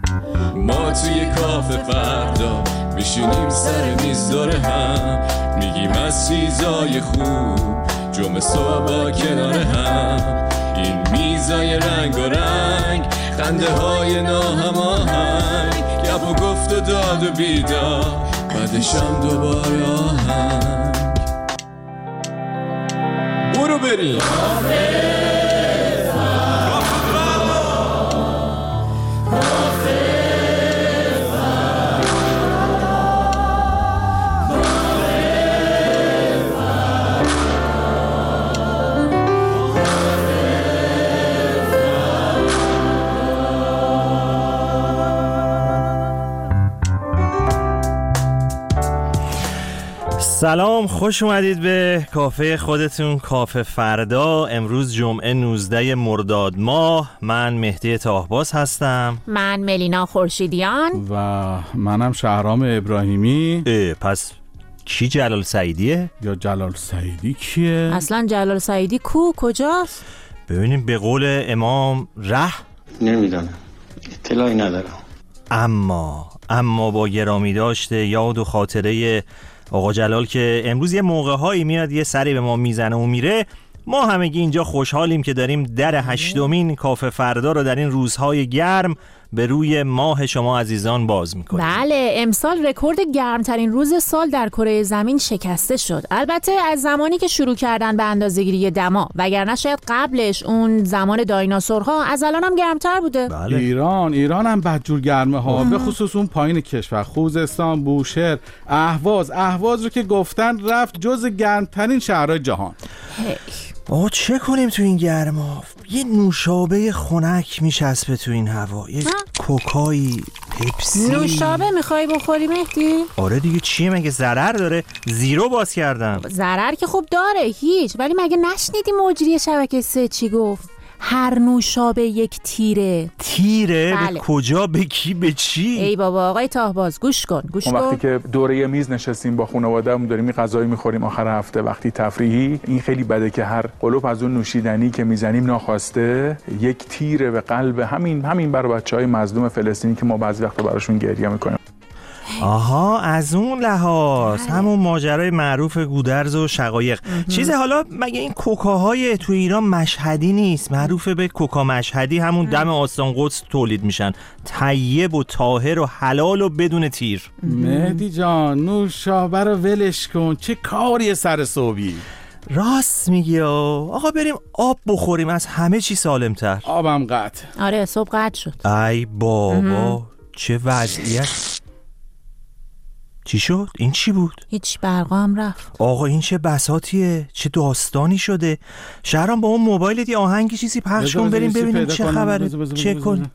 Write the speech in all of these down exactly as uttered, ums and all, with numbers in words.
ما توی کافه فردا میشینیم سر میز دور هم، میگیم از چیزای خوب جمعه صبح با کنار هم. این میزای رنگ و رنگ، خنده های ناهماهنگ، گپ و گفت و داد و بیدار، بعدشم دوباره آهنگ. برو بریم سلام، خوش اومدید به کافه خودتون، کافه فردا. امروز جمعه نوزده مرداد ماه. من مهدی طاهباز هستم. من ملینا خورشیدیان و منم شهرام ابراهیمی. پس کی جلال سعیدیه؟ یا جلال سعیدی کیه؟ اصلا جلال سعیدی کو کجاست؟ ببینیم، به قول امام ره نمیدونم، اطلاعی ندارم. اما اما با گرامی داشته یاد و خاطره آقا جلال که امروز یه موقع هایی میاد یه سری به ما میزنه و میره، ما همگی اینجا خوشحالیم که داریم در هشتمین کافه فردا رو در این روزهای گرم به روی ماه شما عزیزان باز میکنیم. بله، امسال رکورد گرمترین روز سال در کره زمین شکسته شد. البته از زمانی که شروع کردن به اندازه‌گیری دما، وگرنه شاید قبلش اون زمان دایناسورها از الان هم گرمتر بوده. بله. ایران ایران هم بدجور گرمه ها، به خصوص اون پایین کشور، خوزستان، بوشهر، اهواز اهواز رو که گفتن رفت جز گرمترین شهرهای جهان. هی. آه چه کنیم تو این گرما؟ یه نوشابه خنک میچسبه تو این هوا، یه کوکایی، پپسی. نوشابه میخوای بخوری مهدی؟ آره دیگه، چیه مگه ضرر داره؟ زیرو باز کردم. ضرر که خوب داره هیچ، ولی مگه نشنیدی مجری شبکه سه چی گفت؟ هر نوشابه یک تیره. تیره؟ بله. به کجا؟ به کی؟ به چی؟ ای بابا آقای طاهباز گوش کن گوش کن. وقتی که دوره یه میز نشستیم با خانواده‌مون داریم این غذایی می‌خوریم آخر هفته، وقتی تفریحی، این خیلی بده که هر قلوب از اون نوشیدنی که میزنیم ناخواسته یک تیره به قلب همین همین برای بچه‌های مظلوم فلسطینی که ما بعضی وقتا براشون گریه می‌کنیم. آها، از اون لحاظ همون ماجرای معروف گودرز و شقایق. چیزه حالا مگه این کوکاهای تو ایران مشهدی نیست؟ معروفه به کوکا مشهدی، همون دم آستان قدس تولید میشن، طیب و طاهر و حلال و بدون تیر. مهدی جان نوشابه رو ولش کن، چه کاری سر صبحی؟ راست میگی آقا، بریم آب بخوریم، از همه چی سالمتر. آبم قطع. آره صبح قطع شد. ای بابا چه وضعیت. چی شد؟ این چی بود؟ هیچ، برقا هم رفت. آقا این چه بساطیه؟ چه داستانی شده؟ شهرام با اون موبایلت یه آهنگی چیزی پخش کن بریم ببینیم چه خبره. چه کن؟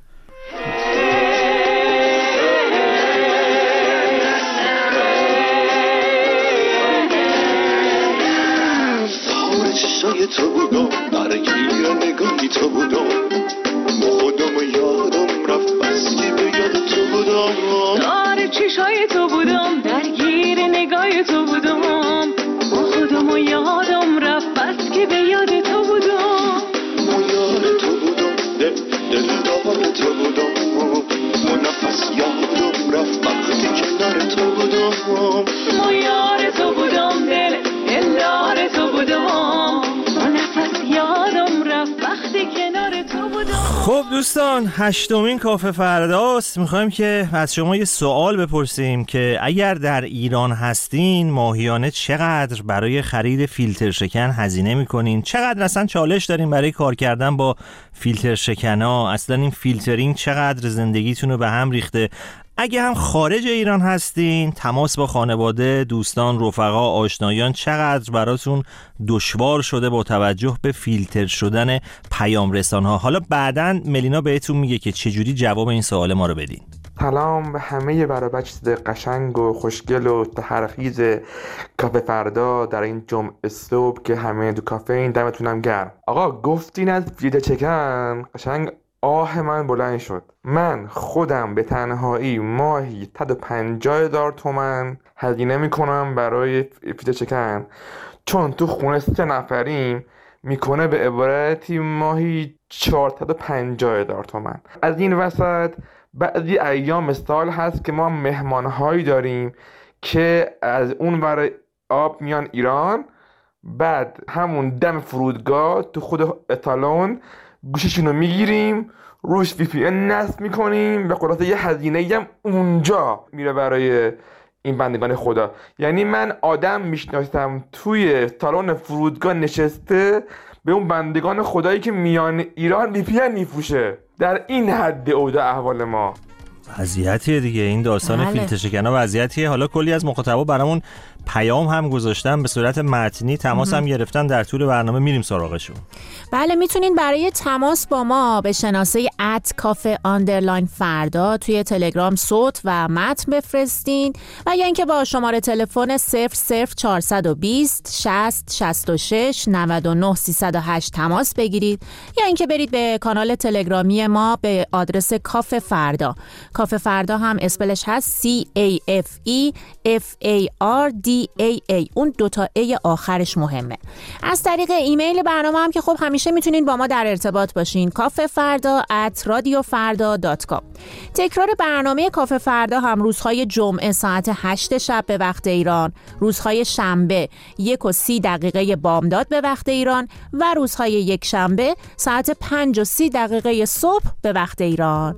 چشای تو بودم، درگیر نگاهی تو بودم، خودم و یادم رفت بس که به یاد تو بودم. داره چشای تو بودم، درگیر نگاه تو بودم، خودم و یادم رفت بس که به یاد تو بودم. ما یاد تو بودم، دل دل دار تو بودم، ما نفس یادم رفت وقتی کنار تو بودم. ما یار تو بودم، دل دل دار تو بودم، ما نفس یادم رفت وقتی کنار تو بودم. خب دوستان، هشتمین کافه فرداست. میخوایم که از شما یه سوال بپرسیم که اگر در ایران هستین ماهیانه چقدر برای خرید فیلتر شکن هزینه میکنین؟ چقدر اصلا چالش دارین برای کار کردن با فیلتر شکنا؟ اصلا این فیلترینگ چقدر زندگیتون رو به هم ریخته؟ اگه هم خارج ایران هستین، تماس با خانواده، دوستان، رفقا، آشنایان چقدر براتون دشوار شده با توجه به فیلتر شدن پیام رسان‌ها؟ حالا بعداً ملینا بهتون میگه که چجوری جواب این سوال ما رو بدین. سلام به همه برابچه قشنگ و خوشگل و تحرخیز کافه فردا در این جمعه صبح که همه دو کافه این دمتونم گرم. آقا گفتین از فیلتر شکن، قشنگ آه من بلند شد. من خودم به تنهایی ماهی صد و پنجاه هزار تومان هزینه میکنم برای فیلتر شکن، چون تو خونه سه نفریم میکنه به عبارتی ماهی چهارصد و پنجاه هزار تومان. از این وسط بعضی ایام سال هست که ما مهمانهایی داریم که از اون ور آب میان ایران، بعد همون دم فرودگاه تو خود اتالون گوششون رو میگیریم، روش وی پی ان نصب میکنیم، به خلاصه یه هزینه هم اونجا میره برای این بندگان خدا. یعنی من آدم میشناسم توی سالن فرودگاه نشسته به اون بندگان خدایی که میان ایران وی پی ان میفروشه. در این حد اوضاع احوال ما. وضعیتیه دیگه این داستان بله. فیلتر شکن‌ها وضعیتیه. حالا کلی از مخاطبا برامون پیام هم گذاشتن، به صورت متنی تماس هم گرفتن، در طول برنامه میریم سراغشون. بله، میتونین برای تماس با ما به شناسه ات کافه آندرلاین فردا توی تلگرام صوت و متن بفرستین و یا اینکه با شماره تلفن صفر صفر چهارصد و بیست شصت شصت و شش نود و نه سیصد و هشت تماس بگیرید یا اینکه برید به کانال تلگرامی ما به آدرس کافه فردا. کافه فردا هم اسپلش هست C A F E F A R D A A. اون دوتا ای آخرش مهمه. از طریق ایمیل برنامه هم که خب همیشه میتونین با ما در ارتباط باشین، کافه فردا ات رادیو فردا دات کام. تکرار برنامه کافه فردا هم روزهای جمعه ساعت هشت شب به وقت ایران، روزهای شنبه یک و سی دقیقه بامداد به وقت ایران و روزهای یک شنبه ساعت پنج و سی دقیقه صبح به وقت ایران.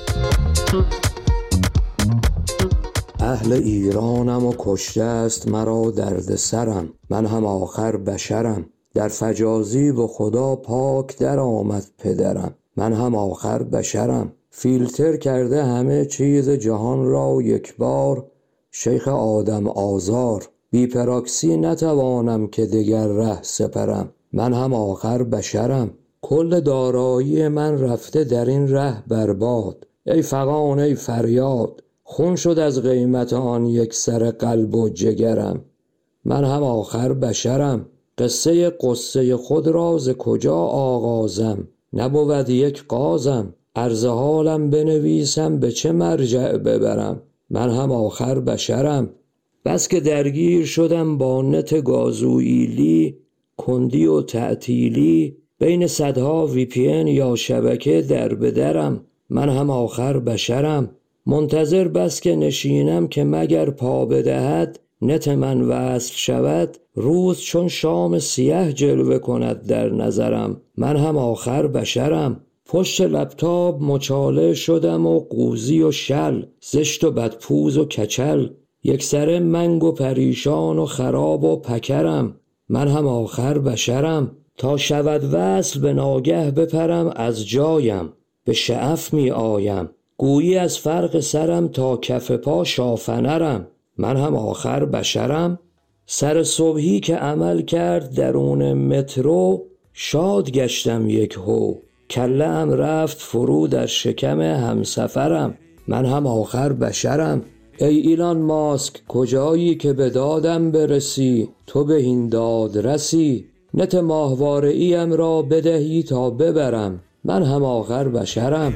اهل ایرانم و کشته است مرا درد سرم، من هم آخر بشرم، در فجازی و خدا پاک در آمد پدرم، من هم آخر بشرم. فیلتر کرده همه چیز جهان را یک بار، شیخ آدم آزار، بی پراکسی نتوانم که دگر ره سپرم، من هم آخر بشرم. کل دارایی من رفته در این ره برباد، ای فغان ای فریاد، خون شد از قیمت آن یک سر قلب و جگرم، من هم آخر بشرم. قصه قصه خود را ز کجا آغازم، نبود یک قازم، عرض حالم بنویسم به چه مرجع ببرم، من هم آخر بشرم. بس که درگیر شدم با نت گازوئیلی، کندی و تعطیلی، بین صدها وی پی ان یا شبکه در بدرم، من هم آخر بشرم. منتظر بس که نشینم که مگر پا بدهد، نت من وصل شود، روز چون شام سیاه جلوه کند در نظرم، من هم آخر بشرم. پشت لپتاپ مچاله شدم و قوزی و شل، زشت و بدپوز و کچل، یک سر منگ و پریشان و خراب و پکرم، من هم آخر بشرم. تا شود وصل به ناگه بپرم از جایم، به شعف می آیم، گویی از فرق سرم تا کف پا شافنرم، من هم آخر بشرم. سر صبحی که عمل کرد درون مترو، شاد گشتم یک هو، کله ام رفت فرو در شکم همسفرم، من هم آخر بشرم. ای ایلان ماسک کجایی که به دادم برسی، تو به این داد رسی، نت ماهواره ایم را بدهی تا ببرم، من هم آخر بشرم.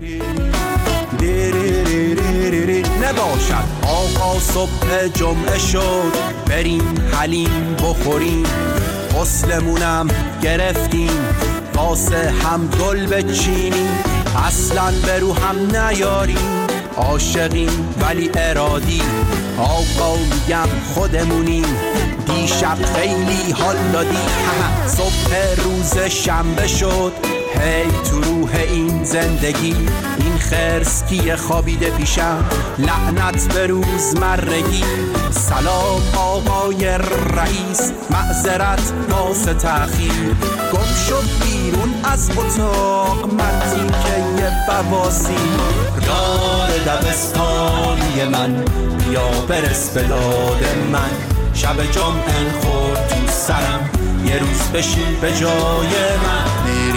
نباشد آقا صبح جمعه شد، بریم حلیم بخوریم، غسلمونم گرفتیم، واسه هم گل بچینیم، اصلا به رو هم نیاریم، عاشقیم ولی ارادی، آقا میگم خودمونیم، دیشب خیلی حال دادی. صبح روز شنبه شد، هی تو روح این زندگی، این خرس کیه خوابیده پیشم، لعنت به روز مرگی. سلام آقای رئیس، معذرت واسه تأخیر، گم شد بیرون از اتاق من تیکه بوازی. دار دبستانی من بیا برس به داد من، شب جمعه خورد تو سرم، یه روز بشین به جای من.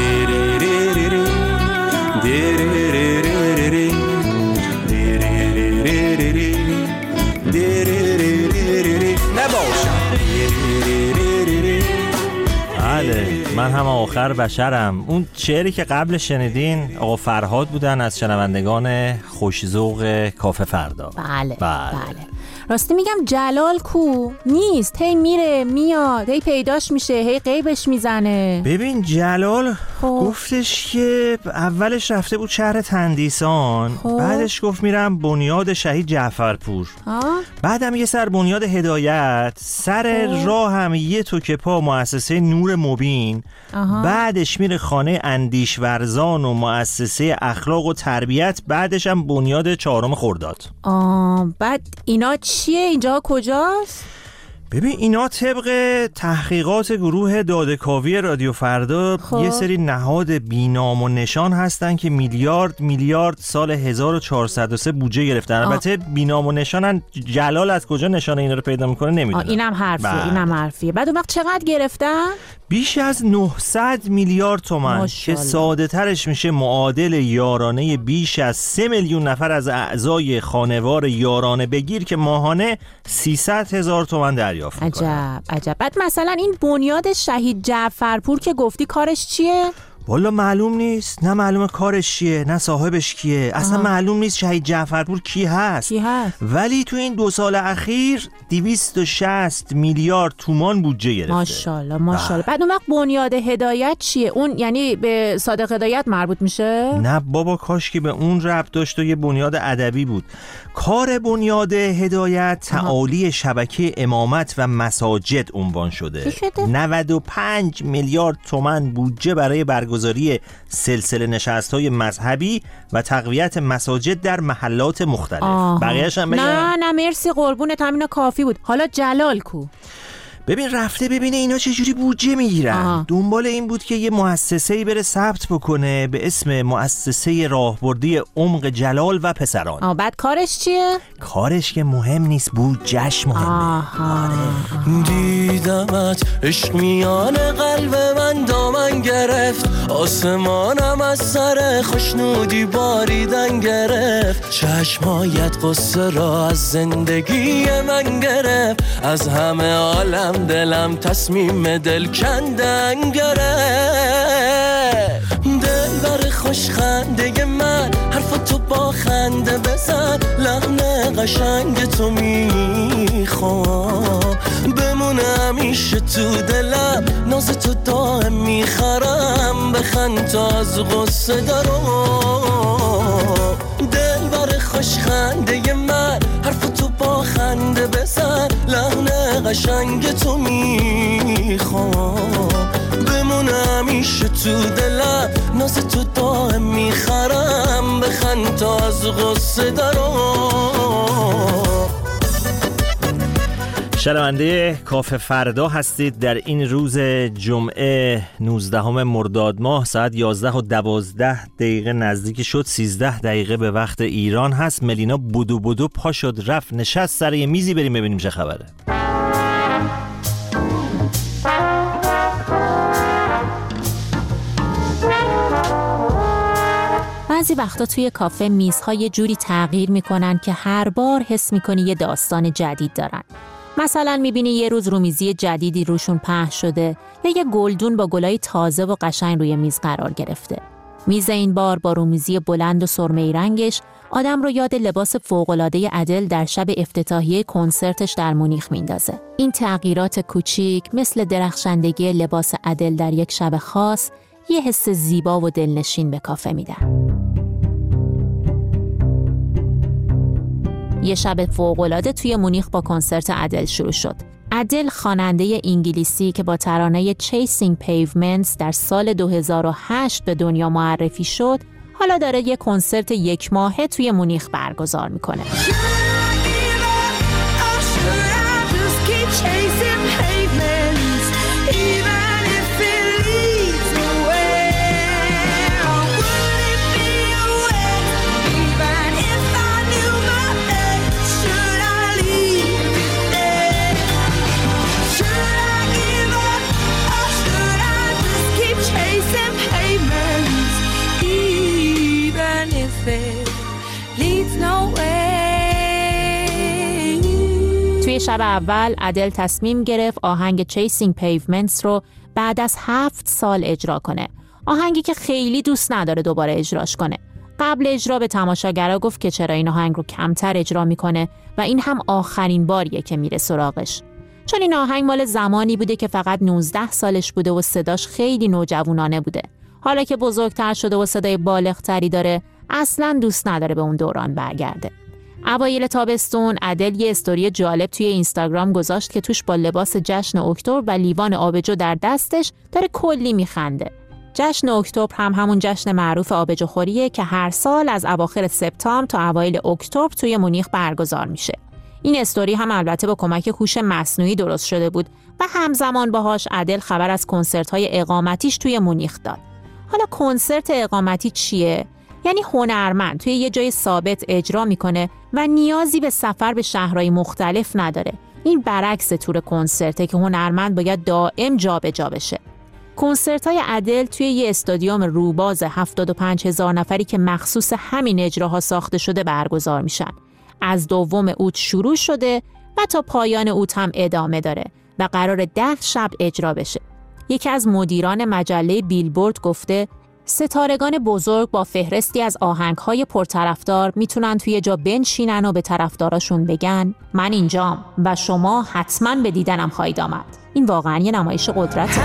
بله، من هم آخر بشرم. اون شعری که قبل شنیدین آقا فرهاد بودن از شنوندگان خوش‌ذوق کافه فردا. بله بله, بله. راستی میگم جلال کو؟ نیست، هی میره میاد، هی پیداش میشه، هی غیبش میزنه. ببین جلال گفتش که اولش رفته بود شهر تندیسان، خوب. بعدش گفت میرم بنیاد شهید جعفرپور، آه. بعدم یه سر بنیاد هدایت، سر خوب. راه هم یه توکه پا مؤسسه نور مبین، آها. بعدش میره خانه اندیش ورزان و مؤسسه اخلاق و تربیت، بعدش هم بنیاد چهارم خرداد. آه بعد اینا چیه؟ اینجا کجاست؟ ببین اینا طبق تحقیقات گروه داده‌کاوی رادیو فردا خب. یه سری نهاد بینام و نشان هستن که میلیارد میلیارد سال هزار و چهارصد و سه بودجه گرفتن. البته بینام و نشانن، جلال از کجا نشانه اینا رو پیدا میکنه نمیدونم. اینم حرفیه بله. اینم حرفیه. بعد اون وقت چقدر گرفتن؟ بیش از نهصد میلیارد تومان ماشالله. که ساده ترش میشه معادل یارانه بیش از سه میلیون نفر از اعضای خانوار یارانه بگیر که ماهانه سیصد هزار تومان دریافت میکنن. عجب عجب. بعد مثلا این بنیاد شهید جعفرپور که گفتی کارش چیه؟ والا معلوم نیست، نه معلومه کارش چیه، نه صاحبش کیه، اصلا آها. معلوم نیست شهید جعفرپور کی هست. کی هست؟ ولی تو این دو سال اخیر دویست و شصت میلیارد تومان بودجه گرفته. ماشاءالله ماشاءالله. بعد اون وقت بنیاد هدایت چیه؟ اون یعنی به صادق هدایت مربوط میشه؟ نه بابا، کاش که به اون ربط داشت و یه بنیاد ادبی بود. کار بنیاد هدایت تعالی شبکه امامت و مساجد عنوان شده. نود و پنج میلیارد تومان بودجه برای برگزاری سلسله نشست‌های مذهبی و تقویت مساجد در محلات مختلف. بقیه‌اش هم بگم؟ نه نه مرسی قربونت، همینا کافی بود. حالا جلال کو؟ ببین رفته ببینه اینا چجوری بودجه میگیرن. دنبال این بود که یه مؤسسه‌ای بره ثبت بکنه به اسم مؤسسه راهبردی عمق جلال و پسران. آه بعد کارش چیه؟ کارش که مهم نیست، بودجهش مهمه. دیدمت عشق میان قلب من دامن گرفت، آسمانم از سر خوشنودی باریدن گرفت، چشمایت قصه را از زندگی من گرفت، از همه عالم دلم تصمیم دل کندن گرفت. دل بر خوش خنده من حرف تو با خنده بزن، لحن قشنگ تو میخوام بمونه همیشه تو دلم، ناز تو دائم میخرم، بخند تا از غصه دارم. دل بر خوش خنده من حرف تو با خنده بزن، لحن قشنگ تو میخوام بمونه همیشه تو دلم، ناز تو دائم میخرم، بخند تا از غصه دارم. شنونده کافه فردا هستید در این روز جمعه نوزدهم مرداد ماه، ساعت یازده و دوازده دقیقه نزدیک شد، سیزده دقیقه به وقت ایران هست. ملینا بودو بودو پا شد رفت نشست سر یه میزی، بریم ببینیم چه خبره. بعضی وقتا توی کافه میزها یه جوری تغییر میکنن که هر بار حس میکنی یه داستان جدید دارن. مثلا میبینی یه روز رومیزی جدیدی روشون پهن شده یا یه گلدون با گلای تازه و قشنگ روی میز قرار گرفته. میز این بار با رومیزی بلند و سرمه‌ای رنگش آدم رو یاد لباس فوق‌العاده ادل در شب افتتاحیه کنسرتش در مونیخ میندازه. این تغییرات کوچیک مثل درخشندگی لباس ادل در یک شب خاص یه حس زیبا و دلنشین به کافه میدن. یه شب فوق‌العاده توی مونیخ با کنسرت ادل شروع شد. ادل خواننده انگلیسی که با ترانه Chasing Pavements در سال دو هزار و هشت به دنیا معرفی شد، حالا داره یه کنسرت یک ماهه توی مونیخ برگزار میکنه. توی شب اول ادل تصمیم گرفت آهنگ Chasing Pavements رو بعد از هفت سال اجرا کنه. آهنگی که خیلی دوست نداره دوباره اجراش کنه. قبل اجرا به تماشاگرها گفت که چرا این آهنگ رو کمتر اجرا میکنه و این هم آخرین باریه که میره سراغش. چون این آهنگ مال زمانی بوده که فقط نوزده سالش بوده و صداش خیلی نوجوانانه بوده. حالا که بزرگتر شده و صدای بالغتری داره، اصلاً دوست نداره به اون دوران برگرده. اوایل تابستون ادل یه استوری جالب توی اینستاگرام گذاشت که توش با لباس جشن اکتبر و لیوان آبجو در دستش داره کلی میخنده. جشن اکتبر هم همون جشن معروف آبجوخوریه که هر سال از اواخر سپتامبر تا اوایل اکتبر توی مونیخ برگزار میشه. این استوری هم البته با کمک هوش مصنوعی درست شده بود و همزمان باهاش ادل خبر از کنسرت‌های اقامتیش توی مونیخ داد. حالا کنسرت اقامتی چیه؟ یعنی هنرمند توی یه جای ثابت اجرا میکنه و نیازی به سفر به شهرهای مختلف نداره. این برعکس تور کنسرته که هنرمند باید دائم جابجا بشه. کنسرت‌های ادل توی یه استادیوم روباز هفتاد و پنج هزار نفری که مخصوص همین اجراها ساخته شده برگزار میشن. از دوم اوت شروع شده و تا پایان اوت هم ادامه داره و قرار ده شب اجرا بشه. یکی از مدیران مجله بیلبورد گفته ستارگان بزرگ با فهرستی از آهنگ‌های پرطرفدار میتونن توی جا بنشینن و به طرفداراشون بگن من اینجام و شما حتماً به دیدنم خواهید آمد. این واقعاً یه نمایش قدرته.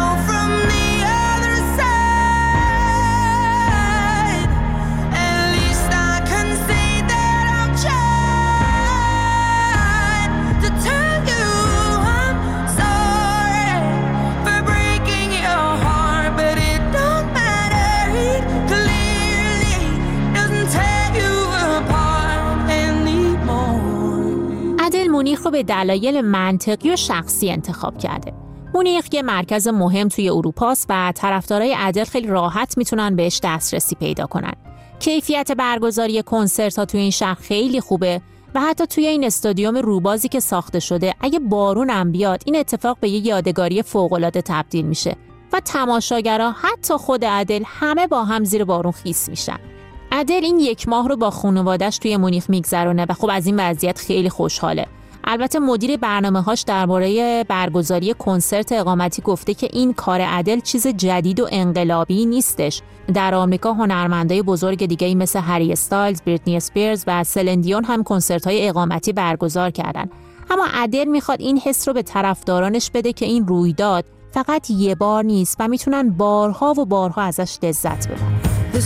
مونیخ رو به دلایل منطقی و شخصی انتخاب کرده. مونیخ یه مرکز مهم توی اروپاست و طرفدارای ادل خیلی راحت میتونن بهش دسترسی پیدا کنن. کیفیت برگزاری کنسرت‌ها توی این شهر خیلی خوبه و حتی توی این استادیوم روبازی که ساخته شده اگه بارون هم بیاد این اتفاق به یه یادگاری فوق‌العاده تبدیل میشه و تماشاگرها حتی خود ادل همه با هم زیر بارون خیس میشن. ادل این یک ماه رو با خانواده‌اش توی مونیخ میگذرونه و خب از این وضعیت خیلی خوشحاله. البته مدیر برنامه‌هاش درباره برگزاری کنسرت اقامتی گفته که این کار ادل چیز جدید و انقلابی نیستش. در آمریکا هنرمندای بزرگ دیگه‌ای مثل هری استایلز، بریتنی اسپیرز و سلین دیون هم کنسرت‌های اقامتی برگزار کردن. اما ادل میخواد این حس رو به طرفدارانش بده که این رویداد فقط یه بار نیست و میتونن بارها و بارها ازش لذت ببرن.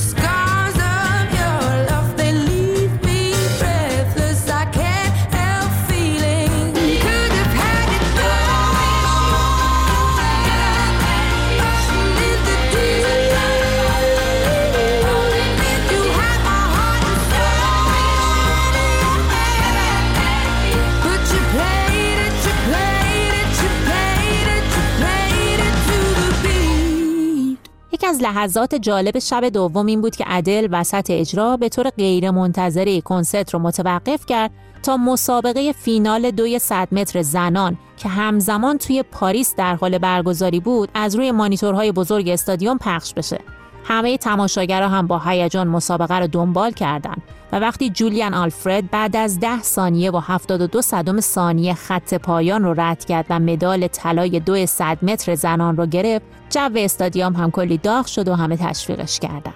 از لحظات جالب شب دوم این بود که ادل وسط اجرا به طور غیر منتظره کنسرت رو متوقف کرد تا مسابقه فینال دوی صد متر زنان که همزمان توی پاریس در حال برگزاری بود از روی مانیتورهای بزرگ استادیوم پخش بشه. همه تماشاگرها هم با هیجان مسابقه رو دنبال کردند و وقتی جولیان آلفرد بعد از ده ثانیه و هفتاد و دو صدم ثانیه خط پایان رو رد کرد و مدال طلای دو صد متر زنان رو گرفت، جو استادیوم هم کلی داغ شد و همه تشویقش کردند.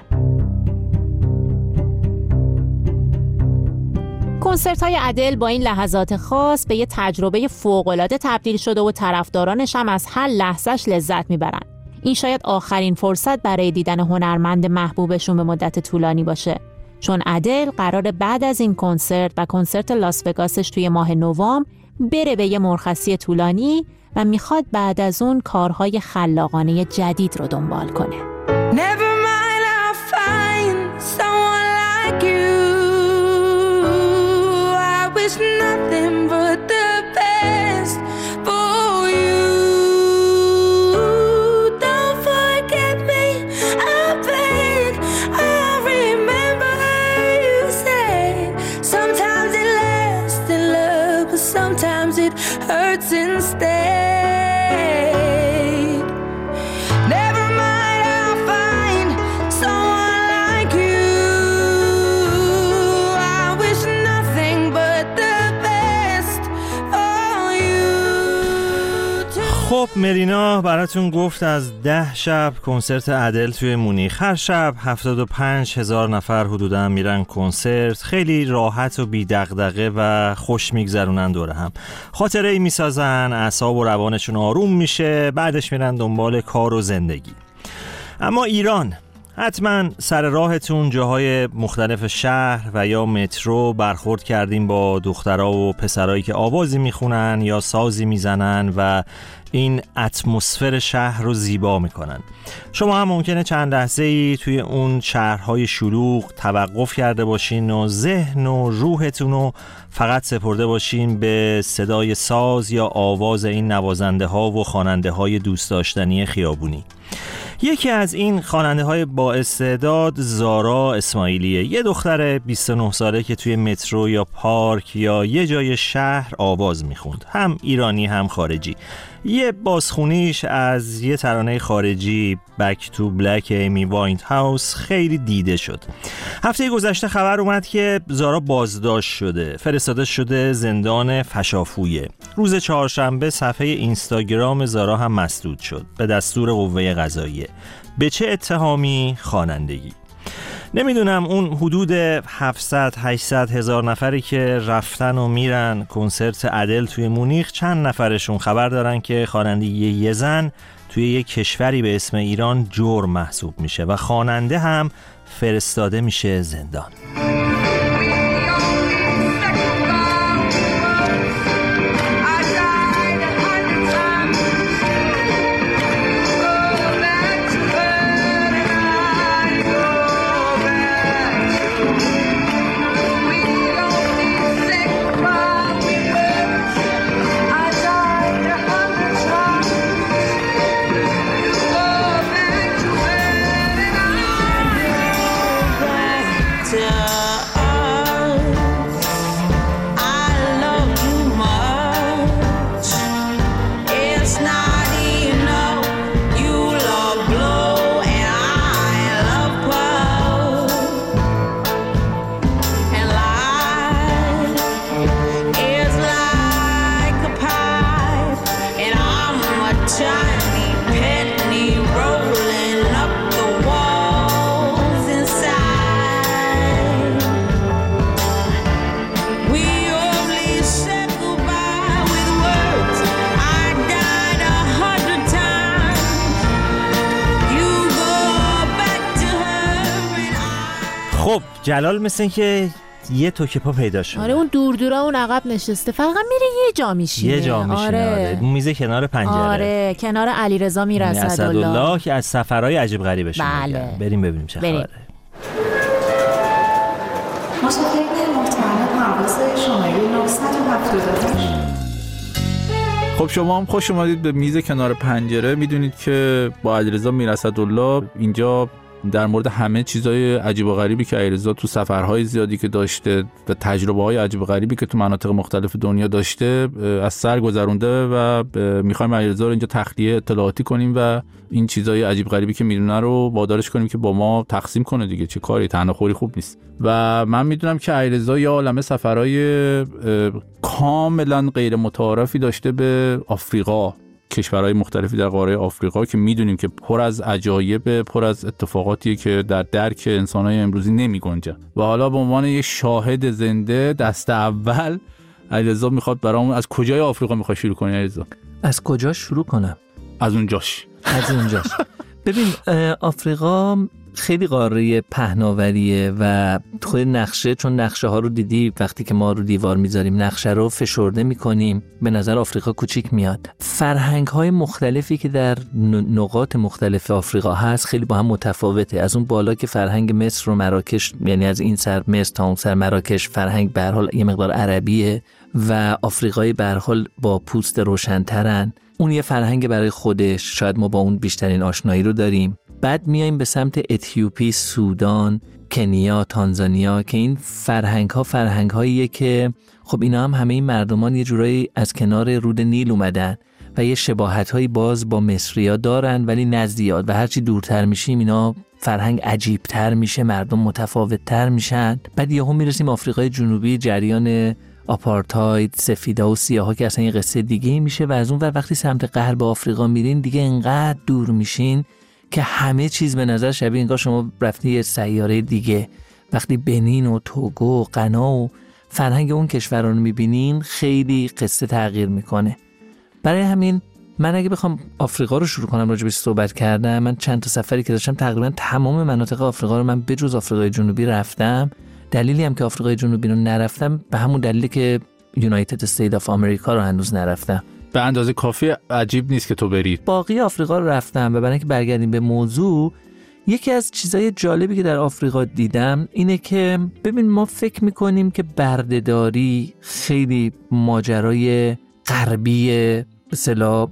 کنسرت‌های ادل با این لحظات خاص به یه تجربه فوق‌العاده تبدیل شده و طرفدارانش هم از هر لحظه‌اش لذت می‌برن. این شاید آخرین فرصت برای دیدن هنرمند محبوبشون به مدت طولانی باشه، چون ادل قراره بعد از این کنسرت و کنسرت لاس وگاسش توی ماه نوامبر بره به یه مرخصی طولانی و میخواد بعد از اون کارهای خلاقانه جدید رو دنبال کنه. Never mind, I'll find someone like you. I wish nothing but the best for you. Don't forget me, I beg. I remember you said sometimes it lasts in love, but sometimes it hurts instead. خب ملینا براتون گفت از ده شب کنسرت ادل توی مونیخ. هر شب هفتاد و پنج هزار نفر حدوداً میرن کنسرت، خیلی راحت و بی دغدغه و خوش میگذرونن دوره هم، خاطره ای میسازن، اعصاب و روانشون آروم میشه، بعدش میرن دنبال کار و زندگی. اما ایران، حتما سر راهتون جاهای مختلف شهر و یا مترو برخورد کردیم با دخترها و پسرایی که آوازی میخونن یا سازی میزنن و این اتمسفر شهر رو زیبا میکنن. شما هم ممکنه چند لحظه ای توی اون شهرهای شلوغ توقف کرده باشین و ذهن و روحتون رو فقط سپرده باشین به صدای ساز یا آواز این نوازنده ها و خواننده های دوست داشتنی خیابونی. یکی از این خواننده های با استعداد زارا اسماعیلیه، یه دختر بیست و نه ساله که توی مترو یا پارک یا یه جای شهر آواز میخوند، هم ایرانی هم خارجی. یه بازخونیش از یه ترانه خارجی بک تو بلک ایمی واینت هاوس خیلی دیده شد. هفته گذشته خبر اومد که زارا بازداشت شده، فرستاده شده زندان فشافویه. روز چهارشنبه صفحه اینستاگرام زارا هم مسدود شد به دستور قوه قضاییه. به چه اتهامی؟ خوانندگی. نمیدونم اون حدود هفتصد هشتصد هزار نفری که رفتن و میرن کنسرت ادل توی مونیخ، چند نفرشون خبر دارن که خوانندگی یه زن توی یک کشوری به اسم ایران جرم محسوب میشه و خواننده هم فرستاده میشه زندان. خب جلال مثل این که یه توکه پا پیدا شد. آره اون دور دورا اون عقب نشسته، فقط میره یه جا میشینه. یه جا میشینه. آره. آره. میز کنار پنجره. آره کنار علیرضا میراسدالله که از سفرهای عجیب غریبش میگه. بله. بریم ببینیم چه خبره. مسافرین محترم پرواز شماره نهصد و هفتاد و هشت. خب شما هم خوش اومدید به میز کنار پنجره. میدونید که با علیرضا میراسدالله اینجا در مورد همه چیزای عجیب و غریبی که علیرضا تو سفرهای زیادی که داشته و تجربه‌های عجیب و غریبی که تو مناطق مختلف دنیا داشته از سر گذرونده و می‌خوایم علیرضا رو اینجا تخلیه اطلاعاتی کنیم و این چیزای عجیب غریبی که میدونه رو وادارش کنیم که با ما تقسیم کنه دیگه. چه کاری، تنهاخوری خوب نیست. و من میدونم که علیرضا یه عالمه سفرهای کاملا غیر متعارفی داشته به آفریقا، کشورهای مختلفی در قاره آفریقا که میدونیم که پر از عجایب، پر از اتفاقاتیه که در درک انسانهای امروزی نمی گنجه. و حالا به عنوان یک شاهد زنده دست اول علیرضا میخواد برامون از کجای آفریقا میخواد شروع کنی علیرضا؟ از کجا شروع کنم؟ از اونجاش. از اونجاش. ببین آفریقا خیلی قاره پهناوریه و خود نقشه، چون نقشه ها رو دیدی وقتی که ما رو دیوار میذاریم نقشه رو فشرده میکنیم به نظر آفریقا کوچیک میاد. فرهنگ های مختلفی که در نقاط مختلف آفریقا هست خیلی با هم متفاوته. از اون بالا که فرهنگ مصر و مراکش، یعنی از این سر مصر تا اون سر مراکش فرهنگ به هر حال یه مقدار عربیه و آفریقایی به هر حال با پوست روشن‌ترن. اون یه فرهنگ برای خودش، شاید ما با اون بیشترین آشنایی رو داریم. بعد میایم به سمت اتیوپی، سودان، کنیا، تانزانیا که این فرهنگ ها فرهنگ هاییه که خب اینا هم همه این مردمان یه جورایی از کنار رود نیل اومدن و یه شباهت هایی باز با مصریا دارن ولی نه زیاد و هرچی دورتر میشیم اینا فرهنگ عجیب تر میشه، مردم متفاوت تر میشن. بعد یهو میرسیم آفریقای جنوبی، جریان آپارتاید، سفیدا و سیاها که اصلا یه قصه دیگه میشه و از اون ور وقتی سمت غرب آفریقا میرین دیگه انقدر دور میشین که همه چیز به نظر شبیه انگار شما رفتی یه سیاره دیگه. وقتی بنین و توگو و غنا و فرهنگ اون کشورها رو میبینین خیلی قصه تغییر میکنه. برای همین من اگه بخوام آفریقا رو شروع کنم راجع بهش صحبت کردم، من چند تا سفری که داشتم تقریبا تمام مناطق آفریقا رو من بجز آفریقای جنوبی رفتم. دلیلی هم که آفریقای جنوبی رو نرفتم به همون دلیلی که یونایتد استیت آف آمریکا رو هنوز نرفتم. به اندازه کافی عجیب نیست که تو برید. باقی آفریقا رو رفتم و برای اینکه برگردیم به موضوع، یکی از چیزای جالبی که در آفریقا دیدم اینه که ببین ما فکر میکنیم که بردهداری خیلی ماجرای غربی به اصطلاح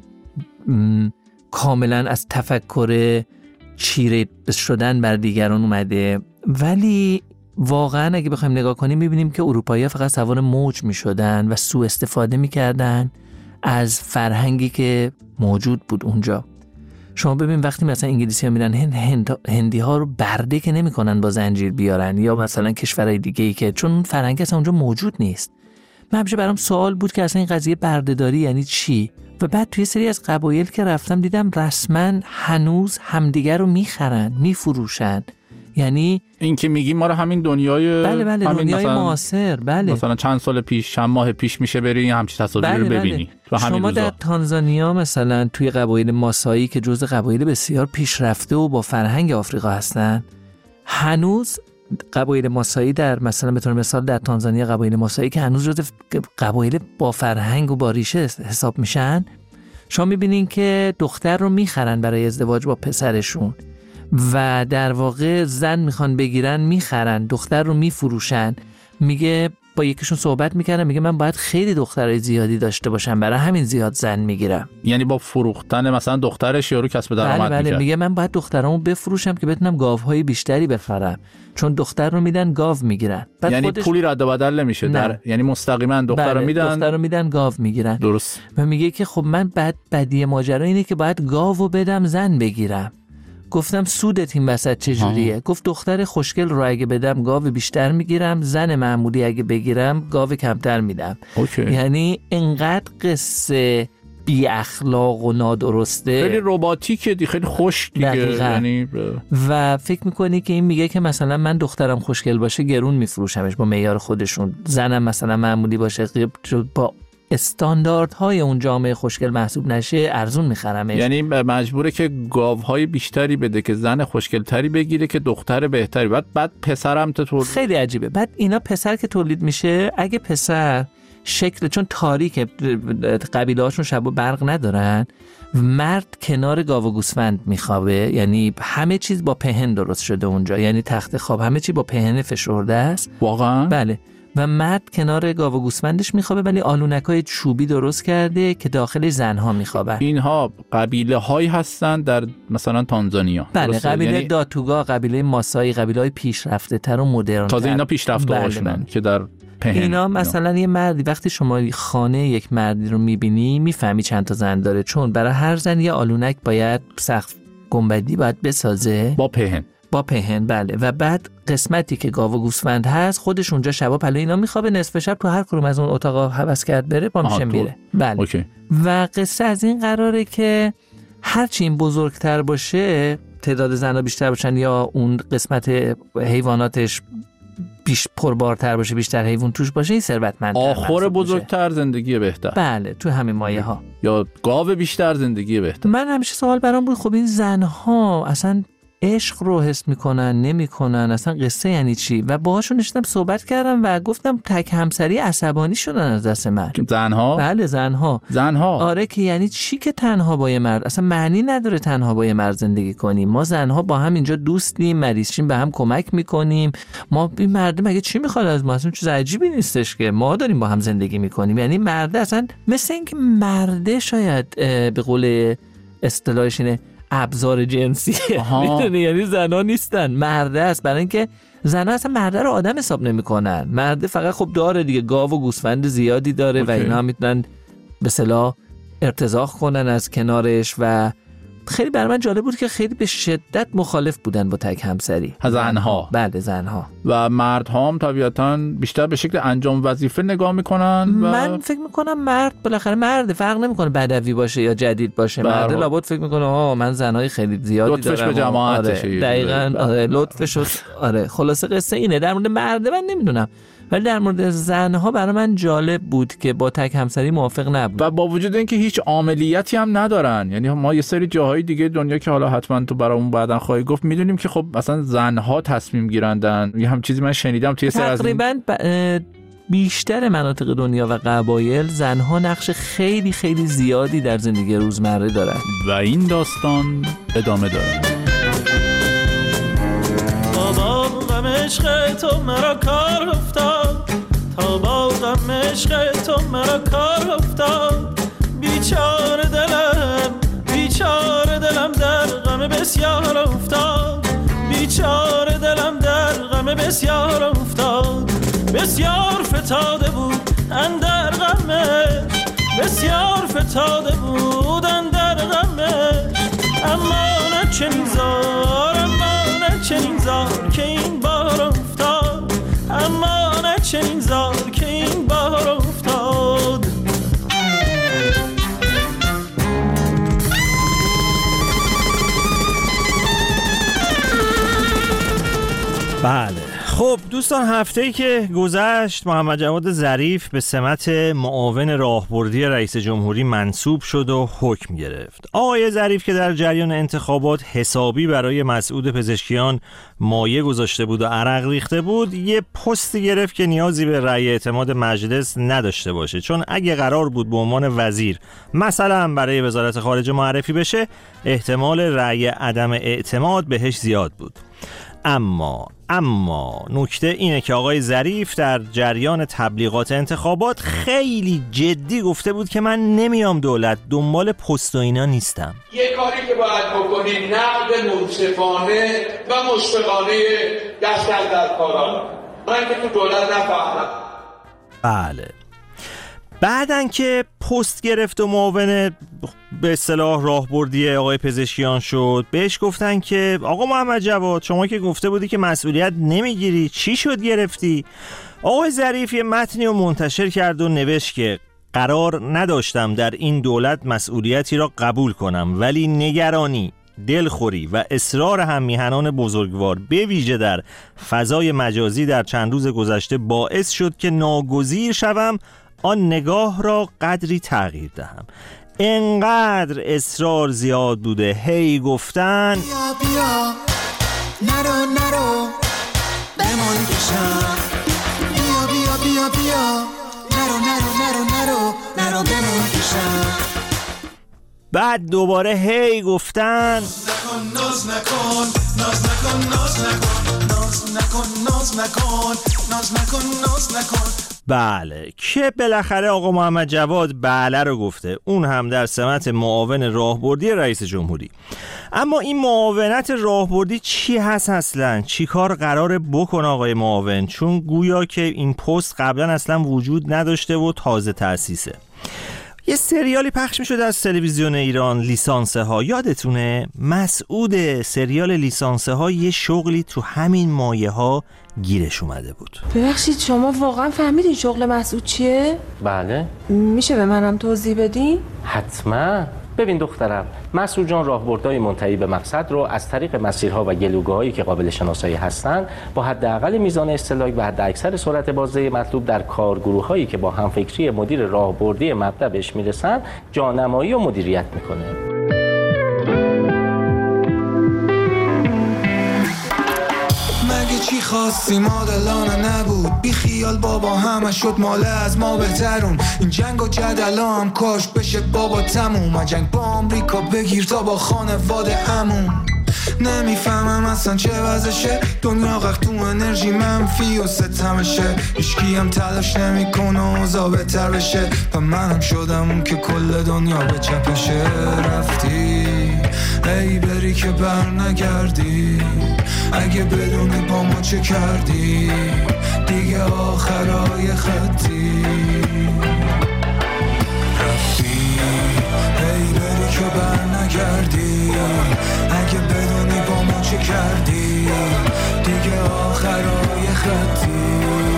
کاملا از تفکر چیره شدن بر دیگران اومده، ولی واقعا اگه بخوایم نگاه کنیم میبینیم که اروپایی‌ها فقط سوار موج میشدن و سوء استفاده میکردن از فرهنگی که موجود بود اونجا. شما ببین وقتی مثلا انگلیسی ها میرن هند، هند، هندی ها رو برده که نمی کنن با زنجیر بیارن، یا مثلا کشورهای دیگه ای که چون فرهنگ اصلا اونجا موجود نیست. من همیشه برام سوال بود که اصلا این قضیه بردهداری یعنی چی؟ و بعد توی سری از قبایل که رفتم دیدم رسما هنوز همدیگر رو میخرن، میفروشن. یعنی این که میگی ما رو همین دنیای بله بله همین دنیای مثلا معاصر، بله مثلا چند سال پیش، چند ماه پیش میشه بری همچین تصاویری بله رو ببینی. بله. شما در تانزانیا مثلا توی قبایل ماسایی که جزء قبایل بسیار پیشرفته و با فرهنگ آفریقا هستن، هنوز قبایل ماسایی در مثلا به طور مثال در تانزانیا قبایل ماسایی که هنوز جزء قبایل با فرهنگ و با ریشه حساب میشن، شما میبینین که دختر رو میخرن برای ازدواج با پسرشون و در واقع زن میخوان بگیرن میخرن، دختر رو میفروشن. میگه با یکیشون صحبت میکردم، میگه من باید خیلی دخترای زیادی داشته باشم برای همین زیاد زن میگیرم. یعنی با فروختن مثلا دخترش یارو کسب درآمد بله بله میکرد. میگه من باید دخترامو بفروشم که بتونم گاوهای بیشتری بخرم، چون دختر رو میدن گاو میگیرن. یعنی خودش... پولی رد و بدل نمیشه در... یعنی مستقیما دختر رو بله، میدن دختر رو میدن گاو میگیرن. درست. و میگه که خب من بعد بدیه ماجرا اینه که باید گاوو بدم زن بگیرم. گفتم سودت این وسط چجوریه؟ گفت دختر خوشگل رو اگه بدم گاو بیشتر میگیرم، زن معمولی اگه بگیرم گاو کمتر میدم. اوکی. یعنی انقدر قصه بی اخلاق و نادرسته، خیلی رباتیکه دی، خیلی خوش دیگه. یعنی و فکر میکنی که این میگه که مثلا من دخترم خوشگل باشه گرون میفروشمش با معیار خودشون، زنم مثلا معمولی باشه با استانداردهای اون جامعه خوشگل محسوب نشه ارزون میخرمش. یعنی مجبوره که گاوهای بیشتری بده که زن خوشگلتری بگیره که دختر بهتری. بعد بعد پسرم تو خیلی عجیبه. بعد اینا پسر که تولید میشه، اگه پسر شکل چون تاریک قبیله هاشون شب و برق ندارن، مرد کنار گاو و گوسفند میخوابه، یعنی همه چیز با پهن درست شده اونجا، یعنی تخت خواب همه چی با پهن فشرده است. واقعا؟ بله. و مرد کنار گاو و گوسفندش میخوابه، ولی آلونکای چوبی درست کرده که داخل زنها میخوابن. اینها قبیله هایی هستن در مثلا تانزانیا. بله، قبیله یعنی... داتوگا، قبیله ماسایی، قبیله های پیشرفته تر و مدرن تر. تازه اینا پیشرفته هاشونن که در پهن. اینا مثلا اینا. یه مردی وقتی شما خانه یک مردی رو میبینی میفهمی چند تا زن داره، چون برای هر زن یه آلونک باید سقف گنبدی باید بسازه با پهن. با پهن بله. و بعد قسمتی که گاو و گوسفند هست خودش اونجا شبا پلو اینا میخوابه، نصف شب تو هر کدوم از اون اتاقا هوس کرد بره پا میشه میره. بله. اوکی. و قصه از این قراره که هرچی این بزرگتر باشه، تعداد زنها بیشتر باشن یا اون قسمت حیواناتش بیش پربارتر باشه، بیشتر حیوان توش باشه، این ثروتمندتر. آخر بزرگتر زندگی بهتر. بله، تو همین مایه ها. یا گاو بیشتر زندگی بهتر. من همیشه سوال برام بود، خب این زنها اصلا عشق رو حس میکنن نمیکنن، اصلا قصه یعنی چی؟ و باهاشون نشستم صحبت کردم و گفتم تک همسری عصبانی شدن از دست من. زنها؟ بله زنها. زنها؟ آره، که یعنی چی که تنها با یه مرد؟ اصلا معنی نداره تنها با یه مرد زندگی کنیم. ما زنها با هم اینجا دوستیم، مریضیم، به هم کمک میکنیم. ما این مرد مگه چی میخواد از ما؟ اصلا چیز عجیبی نیستش که ما داریم با هم زندگی میکنیم. یعنی مرد اصلا مثل اینکه مرده شاید به قول اصطلاحش اینه ابزار جنسی، میدونی، یعنی زنا نیستن، مرده است. برای اینکه زنا اصلا مرده رو آدم حساب نمیکنن. مرده فقط خب داره دیگه، گاو و گوسفند زیادی داره اوکی. و اینا میتونن به اصطلاح ارتزاق کنن از کنارش. و خیلی برای من جالب بود که خیلی به شدت مخالف بودن با تک همسری زنها. بله زنها. و مردها هم طبیعتاً بیشتر به شکل انجام وظیفه نگاه میکنن. و من فکر میکنم مرد بالاخره مرد، فرق نمیکنه بدوی باشه یا جدید باشه، مرد لابد فکر میکنه آه من زنای خیلی زیادی دارم، لطفش به جماعتشه. آره دقیقاً آره لطفش. آره خلاصه قصه اینه در مورد مرد. من نمیدونم، ولی در مورد زنها برای من جالب بود که با تک همسری موافق نبود و با وجود اینکه هیچ عاملیتی هم ندارن. یعنی ما یه سری جاهای دیگه دنیا که حالا حتما تو برامون بعدن خواهی گفت میدونیم که خب مثلا زنها تصمیم گیرندن. یه هم چیزی من شنیدم توی سر از تقریبا ب... بیشتر مناطق دنیا و قبایل زنها نقش خیلی خیلی زیادی در زندگی روزمره دارن و این داستان ادامه داره. تا با غم عشق تو مرا کار افتاد، تا با غم عشق تو مرا کار افتاد، بیچاره دلم بیچاره دلم در غم بسیار افتاد، بیچاره دلم در غم بسیار افتاد، بسیار فتاده بود اندر غمش، بسیار فتاده بود اندر غمش، اما نه چنین زار اما نه چنین زار که این بار افتاد، اما نه چنین زار که این بار افتاد. بله خب دوستان، هفته‌ای که گذشت محمد جواد ظریف به سمت معاون راهبردی رئیس جمهوری منصوب شد و حکم گرفت. آقای ظریف که در جریان انتخابات حسابی برای مسعود پزشکیان مایه گذاشته بود و عرق ریخته بود، یه پستی گرفت که نیازی به رأی اعتماد مجلس نداشته باشه، چون اگه قرار بود به عنوان وزیر مثلا برای وزارت خارجه معرفی بشه، احتمال رأی عدم اعتماد بهش زیاد بود. اما اما نکته اینه که آقای ظریف در جریان تبلیغات انتخابات خیلی جدی گفته بود که من نمیام دولت، دنبال پست و اینا نیستم. یه کاری که باید بکنیم نقد منصفانه و مشفقانه دست از در کاران، من که تو دولت نفهمم. بله بعدن که پست گرفت و معاون به اصطلاح راهبردی آقای پزشکیان شد، بهش گفتن که آقا محمد جواد شما که گفته بودی که مسئولیت نمیگیری، چی شد گرفتی؟ آقای ظریف یه متنی رو منتشر کرد و نوشت که قرار نداشتم در این دولت مسئولیتی را قبول کنم، ولی نگرانی، دلخوری و اصرار هم‌میهنان بزرگوار به ویژه در فضای مجازی در چند روز گذشته باعث شد که ناگزیر شوم آن نگاه را قدری تغییر دهم. انقدر اصرار زیاد بوده، هی گفتن بیا بیا نرو نرو بمان کشم، بیا بیا بیا بیا نرو نرو نرو نرو نرو بمان کشم. بعد دوباره هی گفتن نکن ناز نکن ناز نکن ناز نکن ناز نکن ناز نکن ناز نکن ناز نکن. بله که بالاخره آقا محمد جواد بله رو گفته، اون هم در سمت معاون راهبردی رئیس جمهوری. اما این معاونت راهبردی چی هست اصلا؟ چی کار قراره بکنه آقای معاون؟ چون گویا که این پست قبلا اصلا وجود نداشته و تازه تأسیسه. یه سریالی پخش می شده از تلویزیون ایران، لیسانسه ها، یادتونه؟ مسعود سریال لیسانسه ها یه شغلی تو همین مایه ها گیرش اومده بود. ببخشید شما واقعا فهمیدین شغل مسعود چیه؟ بله. میشه به منم توضیح بدین؟ حتما. ببین دخترم، مسعود جان راهبردهای منتهی به مقصد رو از طریق مسیرها و گلوگاهایی که قابل شناسایی هستند با حداقل میزان استهلاک و حداکثر سرعت بازده مطلوب در کارگروهایی که با همفکری مدیر راهبردی مبدا بهش میرسن جانمایی و مدیریت میکنه. مگه چی خواستی مادلانه نبود، بی خیال بابا همه شد ماله از ما بهترون، این جنگ و جدلا هم کاش بشه بابا تموم، جنگ با آمریکا بگیر تا با خانواده همون. نمیفهمم اصلا چه وضعشه، دنیا غرق تو انرژی منفی و ستمشه، هیچکی هم تلاش نمیکنه اوضاع بهتر بشه، و منم شدم اون که کل دنیا به چپشه. رفتی ای بری که بر نگردی، اگه بدونی با ما چه کردی دیگه آخرای خطی. رفتی ای بری که بر نگردی، اگه بدونی با ما چه کردی دیگه آخرای خطی.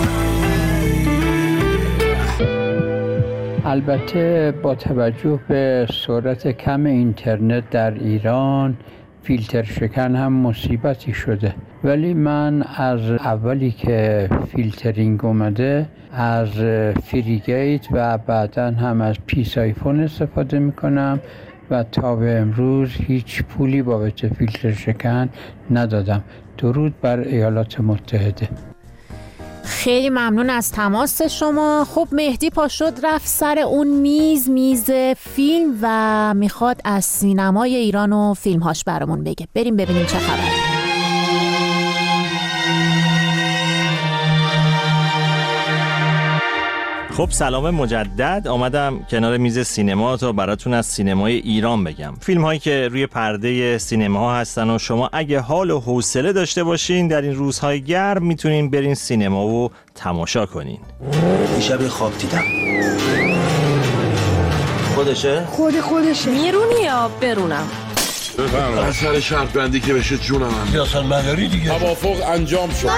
البته با توجه به سرعت کم اینترنت در ایران فیلتر شکن هم مصیبتی شده. ولی من از اولی که فیلترینگ اومده از فریگیت و بعداً هم از پیس آیفون استفاده میکنم و تا به امروز هیچ پولی بابت فیلتر شکن ندادم. درود بر ایالات متحده. خیلی ممنون از تماس شما. خب مهدی پا شد رفت سر اون میز میز فیلم و میخواد از سینمای ایران و فیلمهاش برامون بگه. بریم ببینیم چه خبره. خب سلام مجدد. آمدم کنار میز سینما تا براتون از سینمای ایران بگم. فیلم هایی که روی پرده سینما هستن و شما اگه حال و حوصله داشته باشین در این روزهای گرم میتونین برین سینما و تماشا کنین. دیشب خواب دیدم. خودشه؟ خود خودشه. میرونی یا برونم؟ بفرمایید. از سر شرط بندی که بشه جونم هم. سیاست مداری دیگه. توافق انجام شد.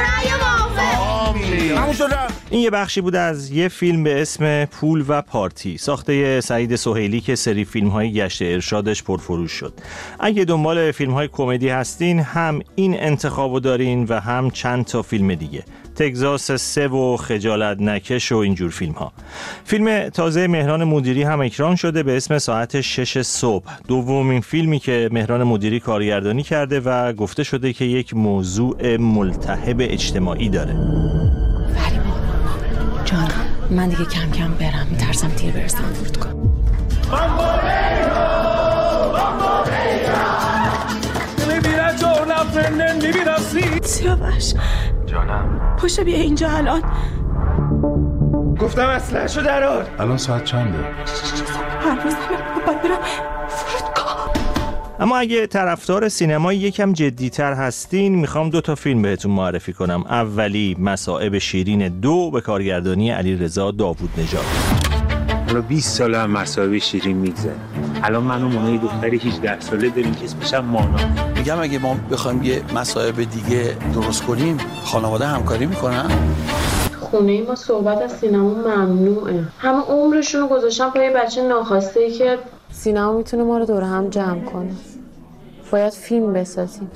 این یه بخشی بود از یه فیلم به اسم پول و پارتی ساخته سعید سهیلی که سری فیلم‌های گشت ارشادش پرفروش شد. اگه دنبال فیلم‌های کمدی هستین هم این انتخابو دارین و هم چند تا فیلم دیگه، تگزاس سه و خجالت نکش و اینجور فیلم ها. فیلم تازه مهران مدیری هم اکران شده به اسم ساعت شش صبح. دومین فیلمی که مهران مدیری کارگردانی کرده و گفته شده که یک موضوع ملتهب اجتماعی داره. فریبا جانم من دیگه کم کم برم، میترسم دیر برسم فرودگاه. سیاوش جانم پاشو بیا اینجا الان. گفتم اسلحه شو درار. الان ساعت چنده؟ پرواز نمیرم باید برم فرودگاه. اما اگه طرفدار سینمای یکم جدی‌تر هستین میخوام دو تا فیلم بهتون معرفی کنم. اولی مصائب شیرین دو به کارگردانی علیرضا داوودنژاد. حالا بیست ساله هم مصائب شیرین میگذره. الان من و مانا یه دختری هجده ساله داریم که اسمش هم مانا. میگم اگه ما بخوایم یه مصائب دیگه درست کنیم خانواده همکاری میکنن؟ خونه ای ما صحبت از سینما ممنوعه. همه عمرشون رو گذاشتن پای بچه ناخواسته ای که سینما میتونه ما رو دور هم جمع کنه. باید فیلم بسازیم.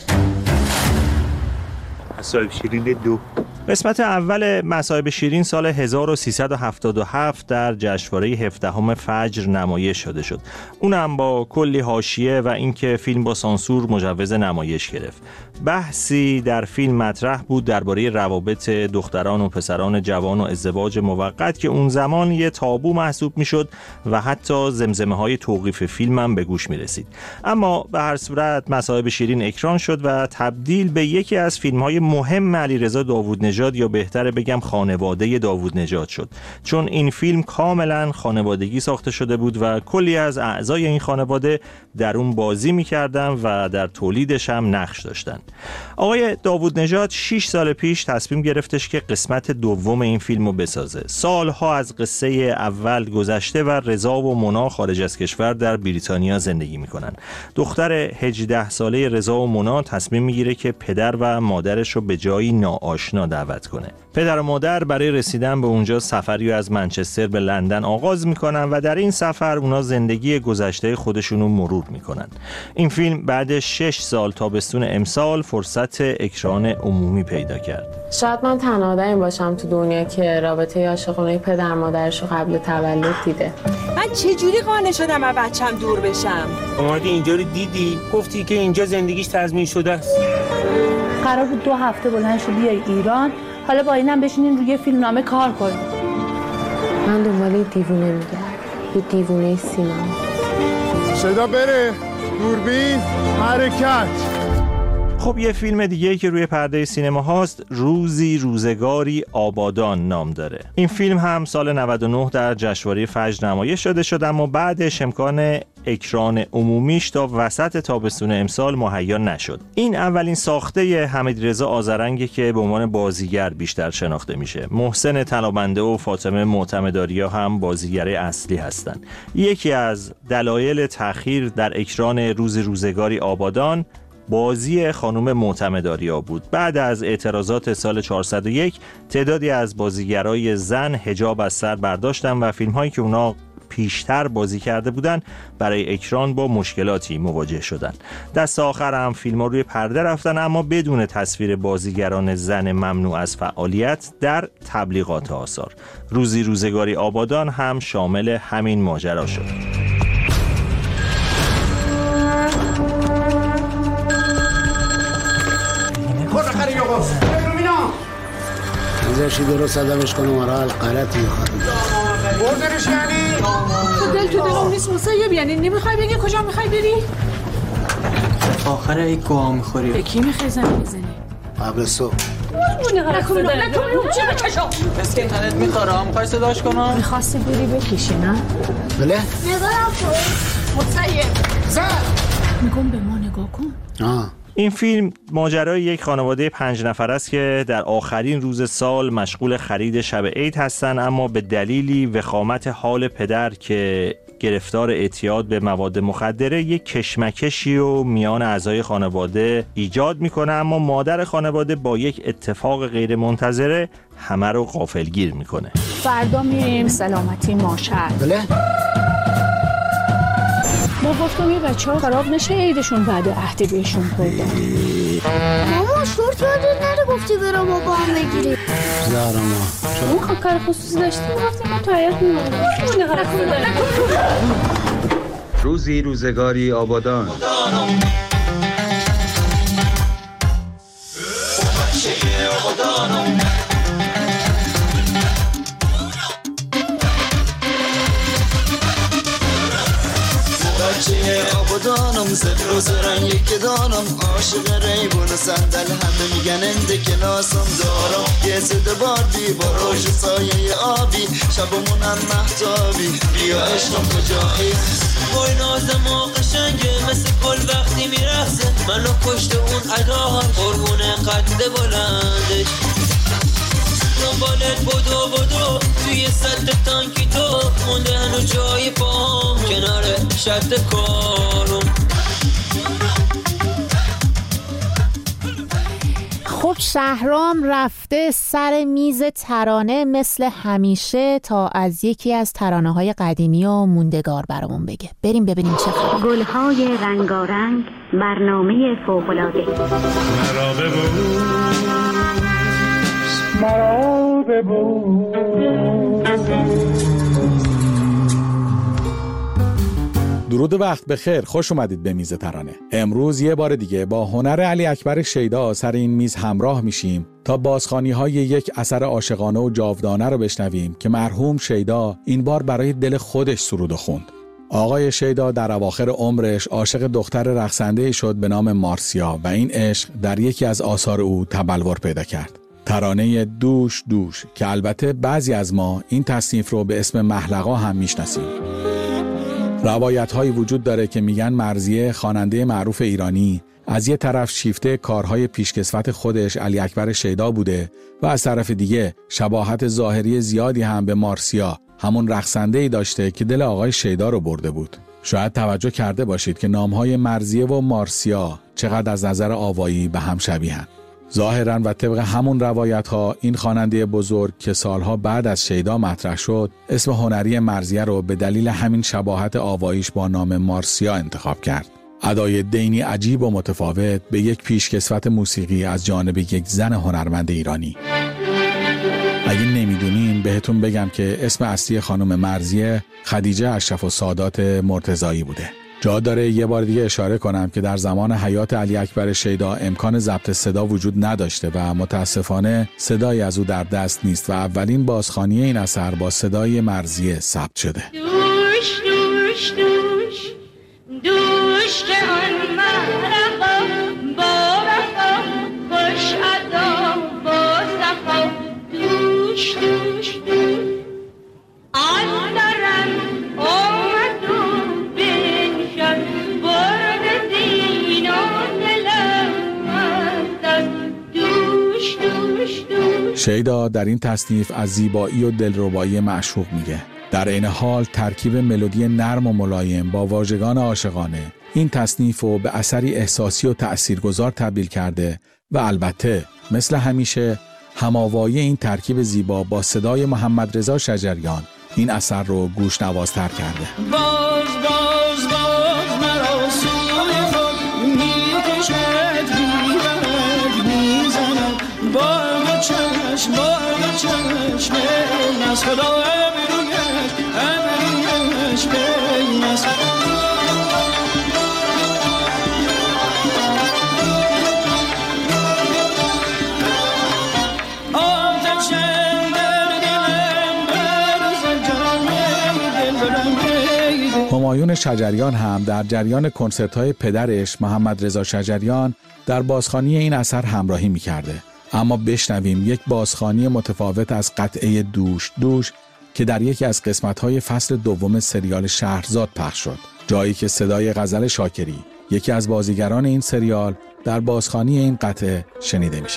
مصائب شیرین دو. قسمت اول مصائب شیرین سال هزار و سیصد و هفتاد و هفت در جشنواره هفدهم فجر نمایش شده شد. اونم با کلی حاشیه و اینکه فیلم با سانسور مجوز نمایش گرفت. بحثی در فیلم مطرح بود درباره روابط دختران و پسران جوان و ازدواج موقت که اون زمان یه تابو محسوب میشد و حتی زمزمه های توقیف فیلم هم به گوش میرسید. اما به هر صورت مصائب شیرین اکران شد و تبدیل به یکی از فیلم های مهم علیرضا داوودنژاد یا بهتره بگم خانواده داوودنژاد شد، چون این فیلم کاملا خانوادگی ساخته شده بود و کلی از اعضای این خانواده در اون بازی می‌کردن و در تولیدش هم نقش داشتن. آقای داوودنژاد شش سال پیش تصمیم گرفتش که قسمت دوم این فیلمو بسازه. سالها از قصه اول گذشته و رضا و مونا خارج از کشور در بریتانیا زندگی میکنن. دختر هجده ساله رضا و مونا تصمیم میگیره که پدر و مادرش رو به جایی ناآشنا دعوت کنه. پدر و مادر برای رسیدن به اونجا سفری از منچستر به لندن آغاز میکنن و در این سفر اونا زندگی گذشته خودشون رو مرور میکنن. این فیلم بعد شش سال تابستون امسال فرصت اکران عمومی پیدا کرد. شاید من تنها آدمی باشم تو دنیا که رابطه عاشقانه پدر مادرش رو قبل تولد دیده. من چجوری قانع شدم از بچم دور بشم؟ اومدی اینجا رو دیدی؟ گفتی که اینجا زندگیش تضمین شده است. قرار بود دو هفته بلند شو بیای ایران، حالا با اینم بشینین روی فیلمنامه کار کنین. من دنبال دیوونه میگردم، یه دیوونه سینما. صدا بره، دوربین، حرکت. خب یه فیلم دیگه که روی پرده سینما هاست روزی روزگاری آبادان نام داره. این فیلم هم سال نود و نه در جشنواره فجر نمایش شده شد اما بعدش امکان اکران عمومیش تا وسط تابستون امسال مهیا نشد. این اولین ساخته حمیدرضا آذرنگی که به عنوان بازیگر بیشتر شناخته میشه. محسن طلابنده و فاطمه معتمدآریا هم بازیگرای اصلی هستند. یکی از دلایل تأخیر در اکران روزی روزگاری آبادان بازی خانم معتمدآریا بود. بعد از اعتراضات سال چهارصد و یک تعدادی از بازیگرای زن حجاب از سر برداشتن و فیلم‌هایی که اونا پیشتر بازی کرده بودن برای اکران با مشکلاتی مواجه شدن. دست آخر هم فیلم‌ها روی پرده رفتن، اما بدون تصویر بازیگران زن ممنوع از فعالیت در تبلیغات آثار. روزی روزگاری آبادان هم شامل همین ماجرا شد. خیلی آقا ازشی درست آدمش کنم آرال غلطی میخواد بردنش یعنی تو دل تو دلم نیست مصیب، یعنی نمیخوای بگی کجا میخوای بری؟ آخر ای گوها میخوری به کی میخوای زنی بزنی؟ قبل صبح نکن نکن اون چه بکشم بس که اینترنت میخواره میخوای صداش کنم؟ میخواستی بری بکشی نه؟ بله؟ نگاه کن مصیب زن میگم به ما نگاه کن. آه این فیلم ماجرای یک خانواده پنج نفر است که در آخرین روز سال مشغول خرید شب عید هستند، اما به دلیلی وخامت حال پدر که گرفتار اعتیاد به مواد مخدره یک کشمکشی و میان اعضای خانواده ایجاد میکنه، اما مادر خانواده با یک اتفاق غیر منتظره همه رو غافلگیر میکنه. فردا میریم سلامتی ماشر. بله؟ ما گفتم یه بچه ها خراب نشه عیدشون بعد عهدی بهشون خوردن. ماما شورت یادت نره گفتی برام با هم بگیری. زهرا ما اون خب کار خصوصی داشتیم گفتیم ما تا حیات میمونیم. روزی روزگاری آبادان. بچه آبادانم زد روز رنگی که دانم عاشق ریبون و صندل همه میگن انده کلاسم دارم یه زده باردی با روش سایه آبی شبمونم محتابی بیا عشقم کجایی بای نازم و قشنگه مثل گل وقتی میرخصه منو کشت اون اداهاش قربون قد بلندش دنبالت بدو بدو توی سد تانکی تو مونده هنو جای پام کنار شد کارم. خب شهرام رفته سر میز ترانه مثل همیشه تا از یکی از ترانه های قدیمی و موندگار برامون بگه. بریم ببینیم چه خبر. گلهای رنگارنگ، برنامه فوق‌العاده. مرا ببوس مرا ببوس. درود وقت بخیر، خوش اومدید به میز ترانه. امروز یه بار دیگه با هنر علی اکبر شیدا سر این میز همراه میشیم تا بازخوانی های یک اثر عاشقانه و جاودانه رو بشنویم که مرحوم شیدا این بار برای دل خودش سرود و خوند. آقای شیدا در اواخر عمرش عاشق دختر رقصنده شد به نام مارسیا و این عشق در یکی از آثار او تبلور پیدا کرد. ترانه دوش دوش که البته بعضی از ما این تصنیف رو به اسم محلقا هم میشناسیم. روایت هایی وجود داره که میگن مرضیه خواننده معروف ایرانی از یه طرف شیفته کارهای پیشکسوت خودش علی اکبر شیدا بوده و از طرف دیگه شباهت ظاهری زیادی هم به مارسیا همون رقصنده‌ای داشته که دل آقای شیدا رو برده بود. شاید توجه کرده باشید که نامهای مرضیه و مارسیا چقدر از نظر آوایی به هم شبیهن. ظاهراً و طبق همون روایت ها این خواننده بزرگ که سالها بعد از شیدا مطرح شد اسم هنری مرضیه رو به دلیل همین شباهت آواییش با نام مارسیا انتخاب کرد. ادای دینی عجیب و متفاوت به یک پیشکسوت موسیقی از جانب یک زن هنرمند ایرانی. اگه نمیدونین بهتون بگم که اسم اصلی خانم مرضیه خدیجه اشرف السادات مرتضایی بوده. جا داره یه بار دیگه اشاره کنم که در زمان حیات علی اکبر شیدا امکان ضبط صدا وجود نداشته و متاسفانه صدایی از او در دست نیست و اولین بازخوانی این اثر با صدای مرضیه ثبت شده. دوش دوش دوش دوش که آن محرقا با وفا خوش ادا با صفا دوش دوش دوش آن دارم آمد و بنشد برد دین و دلم از دوش دوش دوش. شیدا در این تصنیف از زیبایی و دلربایی معشوق میگه. در این حال ترکیب ملودی نرم و ملایم با واژگان عاشقانه این تصنیف رو به اثری احساسی و تأثیرگذار تبدیل کرده و البته مثل همیشه هماوایی این ترکیب زیبا با صدای محمد رضا شجریان این اثر رو گوش نوازتر کرده. باز باز باز مرا سوی خود میکشد بیرد میزند بار چشم بار چشم از خدا امرویش امرویش بین از همایون شجریان هم در جریان کنسرت‌های پدرش محمد رضا شجریان در بازخوانی این اثر همراهی می‌کرده. اما بشنویم یک بازخوانی متفاوت از قطعه دوش دوش که در یکی از قسمت‌های فصل دوم سریال شهرزاد پخش شد، جایی که صدای غزل شاکری، یکی از بازیگران این سریال، در بازخوانی این قطعه شنیده میشه.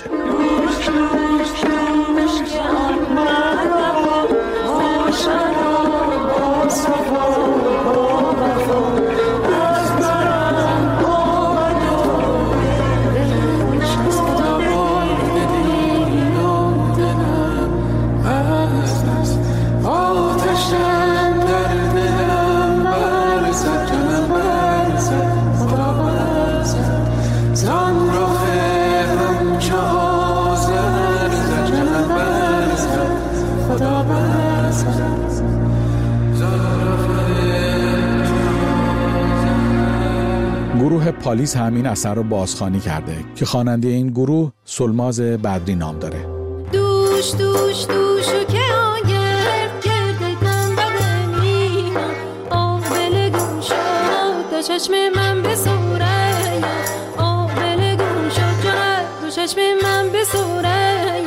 گروه پالیس هم این اثر رو بازخوانی کرده که خواننده این گروه سلماز بدری نام داره. دوش دوش دوشو که آگر کرده دم بدنی آبل گم شد دو چشم من به سوره آبل گم شد جهد دو چشم من به سوره.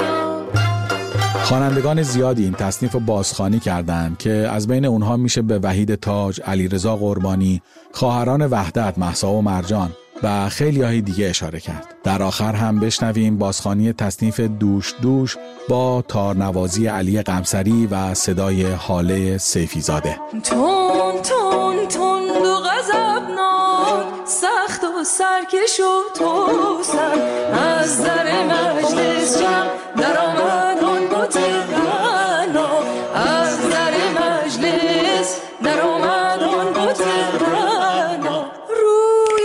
خوانندگان زیادی این تصنیف رو بازخوانی کردند که از بین اونها میشه به وحید تاج، علیرضا قربانی، خواهران وحدت، مهسا و مرجان و خیلی های دیگه اشاره کرد. در آخر هم بشنویم بازخوانی تصنیف دوش دوش با تارنوازی علی قمصری و صدای هاله سیفی زاده. تون تون تون دو غضبناک سخت و سرکش و توسن از در مجلس جمع در آمد آن بطرنا از در مجلس در آمد آن بطرنا روی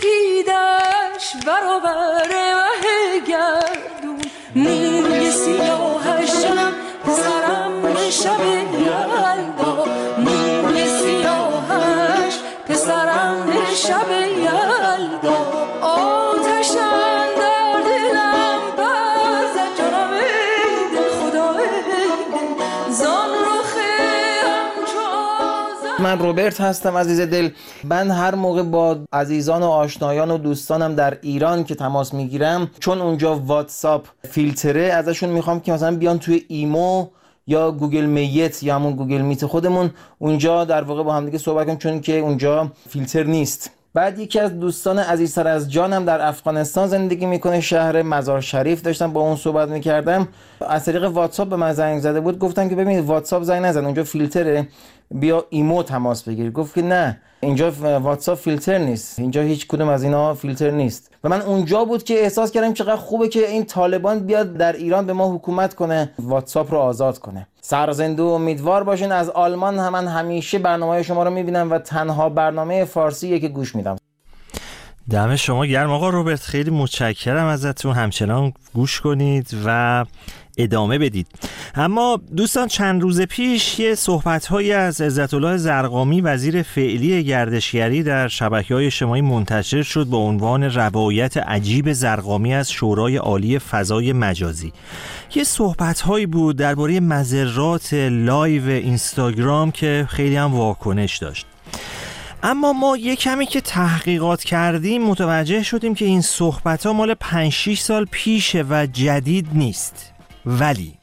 سپیدش برابر مه گردون موی سیاهش شم پسرم شب یلدا موی سیاهش پسرم شب یلدا آتشم در دلم برزد جانم ای دل خدا ای دل زان رخم چو من روبرت هستم عزیز دل. من هر موقع با عزیزان و آشنایان و دوستانم در ایران که تماس میگیرم، چون اونجا واتساپ فیلتره، ازشون میخوام که مثلا بیان توی ایمو یا گوگل میت یا همون گوگل میت خودمون اونجا در واقع با هم دیگه صحبت کنیم، چون که اونجا فیلتر نیست. بعد یکی از دوستان عزیزتر از جانم در افغانستان زندگی میکنه، شهر مزار شریف، داشتم با اون صحبت میکردم، از طریق واتساپ به من زنگ زده بود. گفتم که ببینید واتساپ زنگ نزن، اونجا فیلتره، بیا ایمو تماس بگیر. گفت که نه، اینجا واتساپ فیلتر نیست، اینجا هیچ کدوم از اینا فیلتر نیست. و من اونجا بود که احساس کردم چقدر خوبه که این طالبان بیاد در ایران به ما حکومت کنه، واتساپ رو آزاد کنه. سرزنده و امیدوار باشین. از آلمان هم من همیشه برنامه شما رو میبینم و تنها برنامه فارسیه که گوش میدم. دم شما گرم آقا روبرت، خیلی متشکرم ازتون. همچنان گوش کنید و ادامه بدید. اما دوستان، چند روز پیش یه صحبت‌هایی از عزت‌الله زرقامی وزیر فعلی گردشگری در شبکه‌های اجتماعی منتشر شد با عنوان روایت عجیب زرقامی از شورای عالی فضای مجازی. یه صحبت‌هایی بود درباره مضرات لایو اینستاگرام که خیلی هم واکنش داشت. اما ما یه کمی که تحقیقات کردیم متوجه شدیم که این صحبت‌ها مال پنج شش سال پیشه و جدید نیست. ولی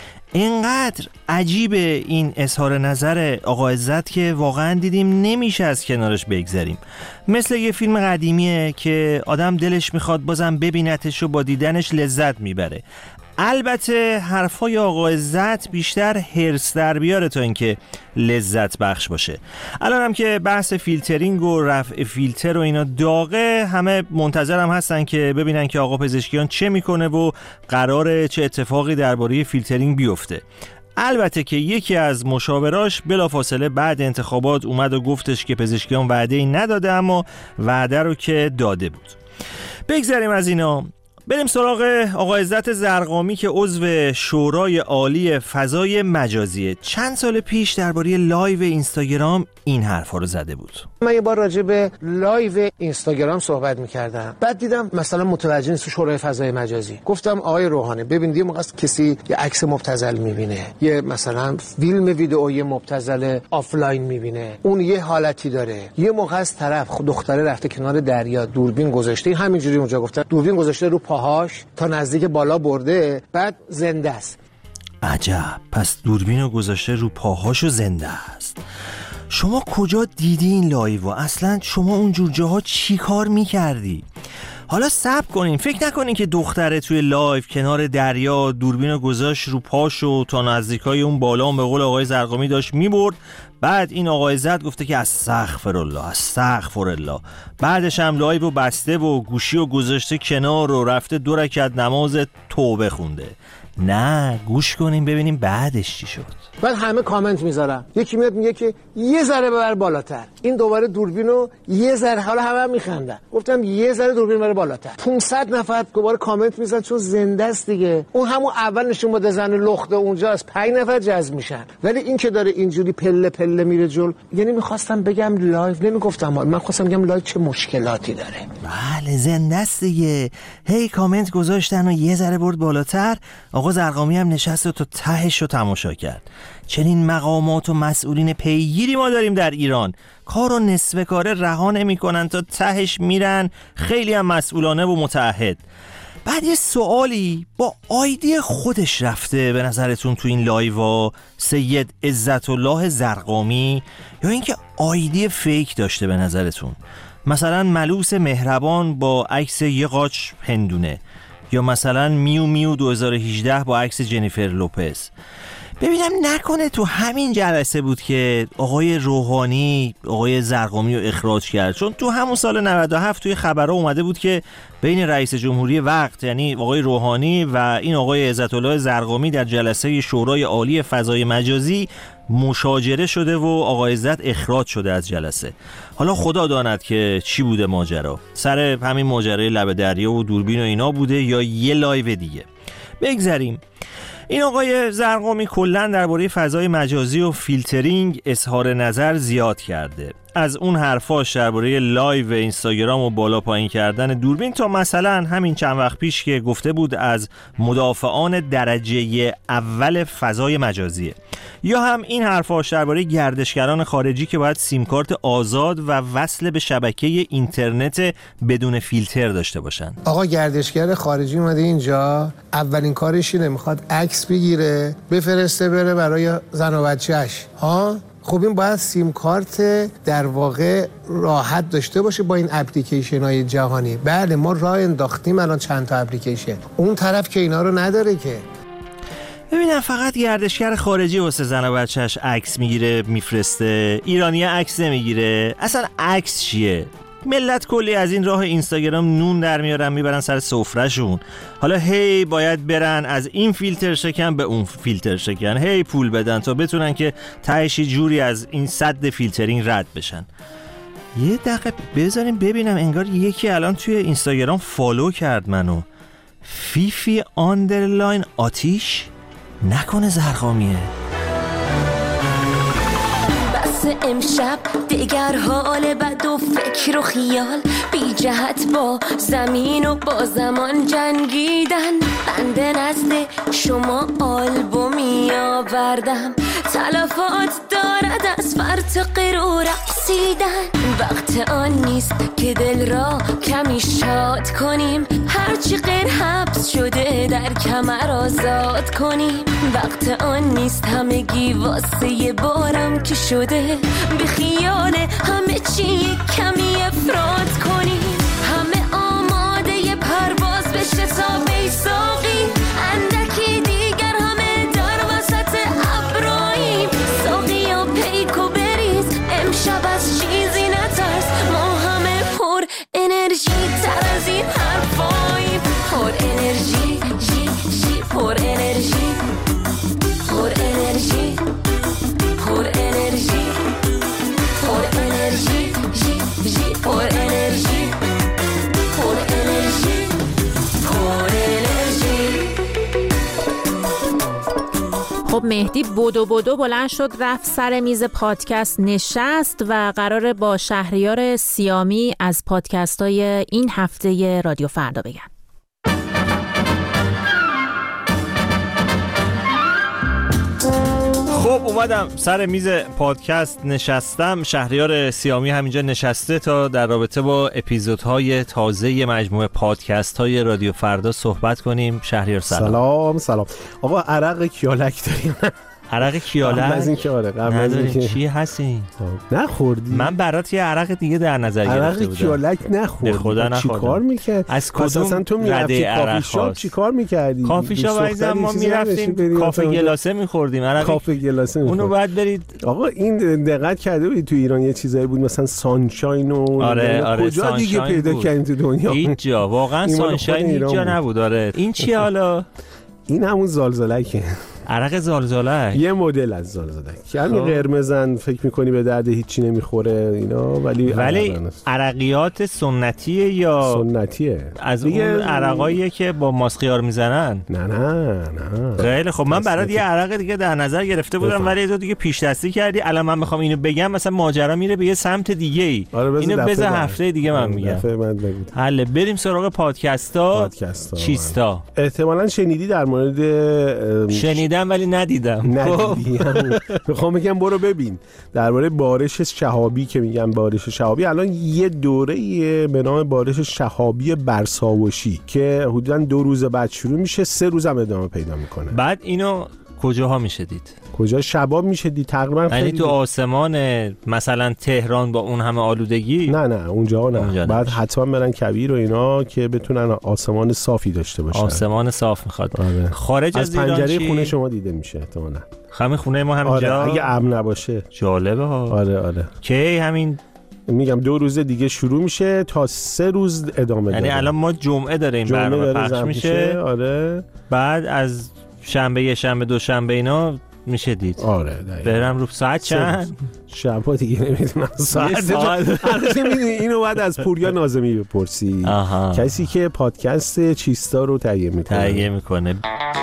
اینقدر عجیب این اظهار نظر آقا عزت که واقعا دیدیم نمیشه از کنارش بگذریم. مثل یه فیلم قدیمیه که آدم دلش میخواد بازم ببینتش و با دیدنش لذت میبره. البته حرفای آقا عزت بیشتر هرس در بیاره تا اینکه لذت بخش باشه. الان هم که بحث فیلترینگ و رفع فیلتر و اینا داغه، همه منتظرم هستن که ببینن که آقا پزشکیان چه میکنه و قراره چه اتفاقی درباره فیلترینگ بیفته. البته که یکی از مشاوراش بلافاصله بعد انتخابات اومد و گفتش که پزشکیان وعده‌ای نداده، اما وعده رو که داده بود. بگذاریم از اینا، بریم سراغ آقا عزت زرقامی که عضو شورای عالی فضای مجازیه. چند سال پیش درباره لایو اینستاگرام این حرفا رو زده بود. من یه بار راجع به لایو اینستاگرام صحبت می‌کردم، بعد دیدم مثلا متوجه نیست شورای فضای مجازی. گفتم آقای روحانی ببین یه موقع است کسی یه عکس مبتذل می‌بینه، یه مثلا فیلم ویدئویی مبتذل آفلاین می‌بینه، اون یه حالتی داره. یه موقع است طرف دختره رفته کنار دریا، دوربین گذاشته، همینجوری اونجا گفتن دوربین گذاشته رو پاهاش تا نزدیک بالا برده، بعد زنده است. عجب، پس دوربینو گذاشته رو پاهاشو زنده است. شما کجا دیدی این لایو؟ اصلا شما اونجور جاها چی کار میکردی؟ حالا صبر کنین، فکر نکنین که دختره توی لایو کنار دریا دوربینو گذاشت رو پاشو تا نزدیکای اون بالا، به قول آقای زرقامی داشت میبرد. بعد این آقای زد گفته که استغفرالله استغفرالله. بعدش هم لایو بسته و گوشی رو گذاشته کنار و رفته دو رکعت نماز توبه خونده. نه، گوش کنیم ببینیم بعدش چی شد. بعد همه کامنت میذارن، یکی میاد میگه که یه ذره ببر بالاتر، این دوباره دوربینو یه ذره، حالا همه هم میخندن. گفتم یه ذره دوربین بره بالاتر. پانصد نفر دوباره کامنت میذارن چون زنده است دیگه. اون همون اول نشون بده زن لخته اونجا از پنج نفر جذب میشن، ولی این که داره اینجوری پله پله میره جل، یعنی میخواستم بگم لایو، نمیگفتم، من خواستم بگم لایو چه مشکلاتی داره. بله زنده است دیگه. هی کامنت گذاشتن و یه ذره برد بالاتر. آقا زرقامی هم نشست و تا تهش رو تماشا کرد. چنین مقامات و مسئولین پیگیری ما داریم در ایران، کار و نصف کاره رها نمی کنن تا تهش میرن، خیلی هم مسئولانه و متعهد. بعد یه سوالی، با آیدی خودش رفته به نظرتون تو این لایوا سید عزت الله زرقامی، یا اینکه آیدی فیک داشته به نظرتون؟ مثلا ملوس مهربان با عکس یه قاچ هندونه، یا مثلا میو میو دو هزار و هجده با عکس جنیفر لوپز. ببینم نکنه تو همین جلسه بود که آقای روحانی آقای زرقامی رو اخراج کرد، چون تو همون سال نود و هفت توی خبرها اومده بود که بین رئیس جمهوری وقت یعنی آقای روحانی و این آقای عزت الله زرقامی در جلسه شورای عالی فضای مجازی مشاجره شده و آقای عزت اخراج شده از جلسه. حالا خدا داند که چی بوده ماجرا، سر همین ماجرای لب دریا و دوربین و اینا بوده یا یه لایو دیگه. بگذریم. این آقای زرقامی کلاً درباره فضای مجازی و فیلترینگ اظهار نظر زیاد کرده، از اون حرفاش درباره لایو اینستاگرام و بالا پایین کردن دوربین تا مثلا همین چند وقت پیش که گفته بود از مدافعان درجه اول فضای مجازیه، یا هم این حرفاش درباره گردشگران خارجی که باید سیم کارت آزاد و وصل به شبکه اینترنت بدون فیلتر داشته باشن. آقا گردشگر خارجی اومده اینجا، اولین کارش اینه میخواد عکس بگیره بفرسته بره برای زن و بچه‌اش. ها خب این باید سیم کارت در واقع راحت داشته باشه با این اپلیکیشن های جهانی. بله ما راه انداختیم الان چند تا اپلیکیشن، اون طرف که اینا رو نداره که. ببینم فقط گردشگر خارجی واسه زن و بچه‌اش عکس میگیره میفرسته، ایرانی عکس نمیگیره. اصلا عکس چیه؟ ملت کلی از این راه اینستاگرام نون در میارن میبرن سر سفرهشون، حالا هی باید برن از این فیلتر شکن به اون فیلتر شکن، هی پول بدن تا بتونن که تهش جوری از این سد فیلترینگ رد بشن. یه دقیقه بذاریم ببینم، انگار یکی الان توی اینستاگرام فالو کرد منو، فیفی آندرلاین آتیش، نکنه زرقامیه. امشب دیگر حال بد و فکر و خیال بی جهت با زمین و با زمان جنگیدن. بنده نزد شما آلبومی آوردم، تلفات دارد از فرط و رقصیدن. وقت آن نیست که دل را کمی شاد کنیم، هرچی غیر حبس شده در کمر آزاد کنیم. وقت آن نیست همگی واسه بارم که شده، بی خیال همه چی کمی افراد کنیم. همه آماده پرواز بشه تا بیساقی، اندکی دیگر همه در وسط ابراییم. ساقی و پیک و بریز امشب از چیزی نترس، ما همه پر انرژی تر از این حرفاییم. پر انرژی جی جی پر انرژی پر انرژی مهدی بدو بدو بلند شد رفت سر میز پادکست نشست و قراره با شهریار سیامی از پادکست های این هفته رادیو فردا بگن. خب اومدم سر میز پادکست نشستم. شهریار سیامی همینجا نشسته تا در رابطه با اپیزودهای تازه مجموعه پادکست های رادیو فردا صحبت کنیم. شهریار سلام. سلام سلام. آقا عرق کیالک داریم؟ عرق کیالک؟ قبل از این که آره قبل از این که چی هستی؟ نخوردی؟ من برات یه عرق دیگه در نظر گرفته بودم. عرق کیالک نخوردی؟ خدا نخوردم. چی کار میکرد؟ از کدوم اصلا تو میرفتی کافی شاپ چی کار میکردی؟ کافی شاپ عزیزم ما میرفتیم کافه گلاسه میخوردیم. عرق کافه گلاسه اونو باید برید. آقا این دقت کرده بودی تو ایران یه چیزایی بود مثلا سانشاین و آره آره کجا دیگه پیدا کردیم تو دنیا؟ هیچ جا واقعا سانشاین هیچ جا نبود. آره این چی حالا؟ این همون زالزالکه. عرق زالزالک یه مدل از زالزالک یعنی قرمزن فکر میکنی به درد هیچی نمیخوره اینا ولی ولی عرقیات سنتیه یا سنتیه از اون عرقاییه که با ماست خیار میزنن؟ نه نه نه خیلی خب من برات یه عرق دیگه در نظر گرفته بودم بفهم. ولی تو دیگه پیش دستی کردی. الان من میخوام اینو بگم مثلا ماجرا میره به یه سمت دیگه ای. آره اینو بذار هفته دیگه من میگم. حله بریم سراغ پادکستا. پادکستا چیستا احتمالاً شنیدی در مورد شنیدم ولی ندیدم. ندیدم. میخوام بگم برو ببین درباره بارش شهابی که میگم بارش شهابی الان یه دوره‌ای به نام بارش شهابی برساوشی که حدوداً دو روز بعد شروع میشه سه روز هم ادامه پیدا میکنه. بعد اینو کجاها میشه دید؟ کجا شباب میشه دید تقریبا خیلی یعنی تو آسمان مثلا تهران با اون همه آلودگی؟ نه نه اونجا نه اونجا بعد حتما برن کویر و اینا که بتونن آسمان صافی داشته باشن. آسمان صاف میخواد. آره. خارج از, از پنجره خونه شما دیده میشه احتمالاً. همین خونه ما همینجا. آره اگه امن نباشه. جالبه ها. آره آره. کی همین میگم دو روز دیگه شروع میشه تا سه روز ادامه داره. یعنی الان ما جمعه داره این برنامه پخش میشه. میشه. آره. بعد از شنبه یه شنبه دو شنبه اینا میشه دید. آره برم رو ساعت چند؟ شبا دیگه نمیدونم ساعت. البته میدونی اینو باید از پوریا ناظمی بپرسی. آها. کسی که پادکست چیستا رو تهیه میکنه. تهیه میکنه.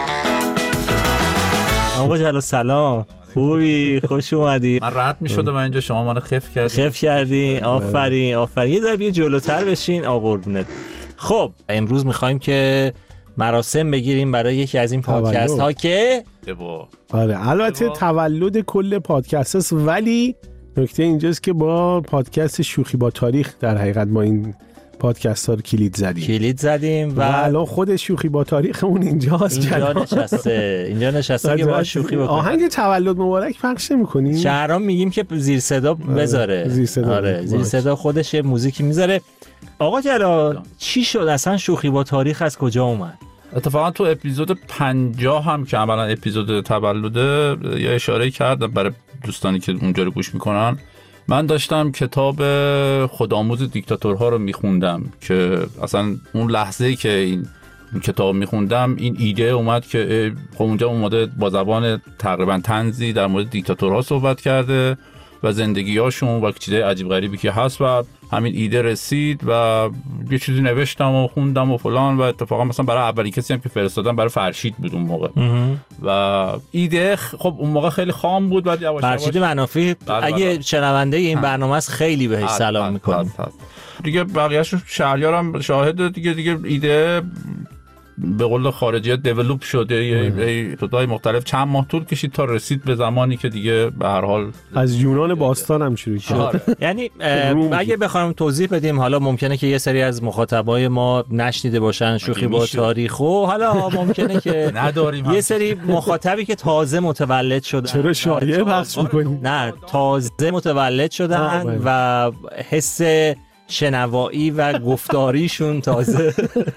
آقا جلال سلام. خوبی؟ خوش اومدی. من رد میشدم اینجا شما منو خف کردی. خف کردی. آفرین آفرین. یه ذره بیا جلوتر بشین آقا قربونت. خب امروز میخوایم که مراسم بگیریم برای یکی از این پادکست ها که آره البته تولد کل پادکست است ولی نکته اینجاست که با پادکست شوخی با تاریخ در حقیقت ما این پادکست ها رو کلید زدیم کلید زدیم و, و الان خود شوخی با تاریخمون اینجاست. اینجا نشسته اینجا نشسته که با شوخی بکنیم. آهنگ تولد مبارک پخش نمی‌کنیم؟ شهرام میگیم که زیر صدا بذاره. زیر صدا آره زیر صدا خودش یه موزیکی میذاره. آقا جلال چی شد اصلا شوخی با تاریخ از کجا اومد؟ اتفاقا تو اپیزود پنجاه هم که عملا اپیزود تولده یا اشاره کردم برای دوستانی که اونجا رو گوش میکنن. من داشتم کتاب خودآموز دیکتاتورها رو میخوندم که اصلا اون لحظه‌ای که این کتاب میخوندم این ایده اومد که خب اونجا اومده با زبان تقریبا طنزی در مورد دیکتاتورها صحبت کرده و زندگی‌هاشون و چیزای عجیب غریبی که هست و همین ایده رسید و یه چیزی نوشتم و خوندم و فلان و اتفاقا مثلا برای اولین کسی هم که فرستادم برای فرشید بود اون موقع و ایده خب اون موقع خیلی خام بود. بعد یواش یواش فرشید منافی اگه شنونده این برنامه است خیلی بهش سلام میکنم. دیگه بقیه‌اش شهریارم شاهد دیگه دیگه ایده به قول خارجی ها دیولوپ شده یه تودای مختلف چند ماه طول کشید تا رسید به زمانی که دیگه به هر حال از یونان باستان هم شروع شد. یعنی اگه بخوایم توضیح بدیم حالا ممکنه که یه سری از مخاطبای ما نشنیده باشن شوخی با تاریخ و حالا ممکنه که نداریم یه سری مخاطبی که تازه متولد شدن. چرا شایعه پخش می‌کنی؟ نه تازه متولد شدن و حس شنوایی و گفتاریشون تازه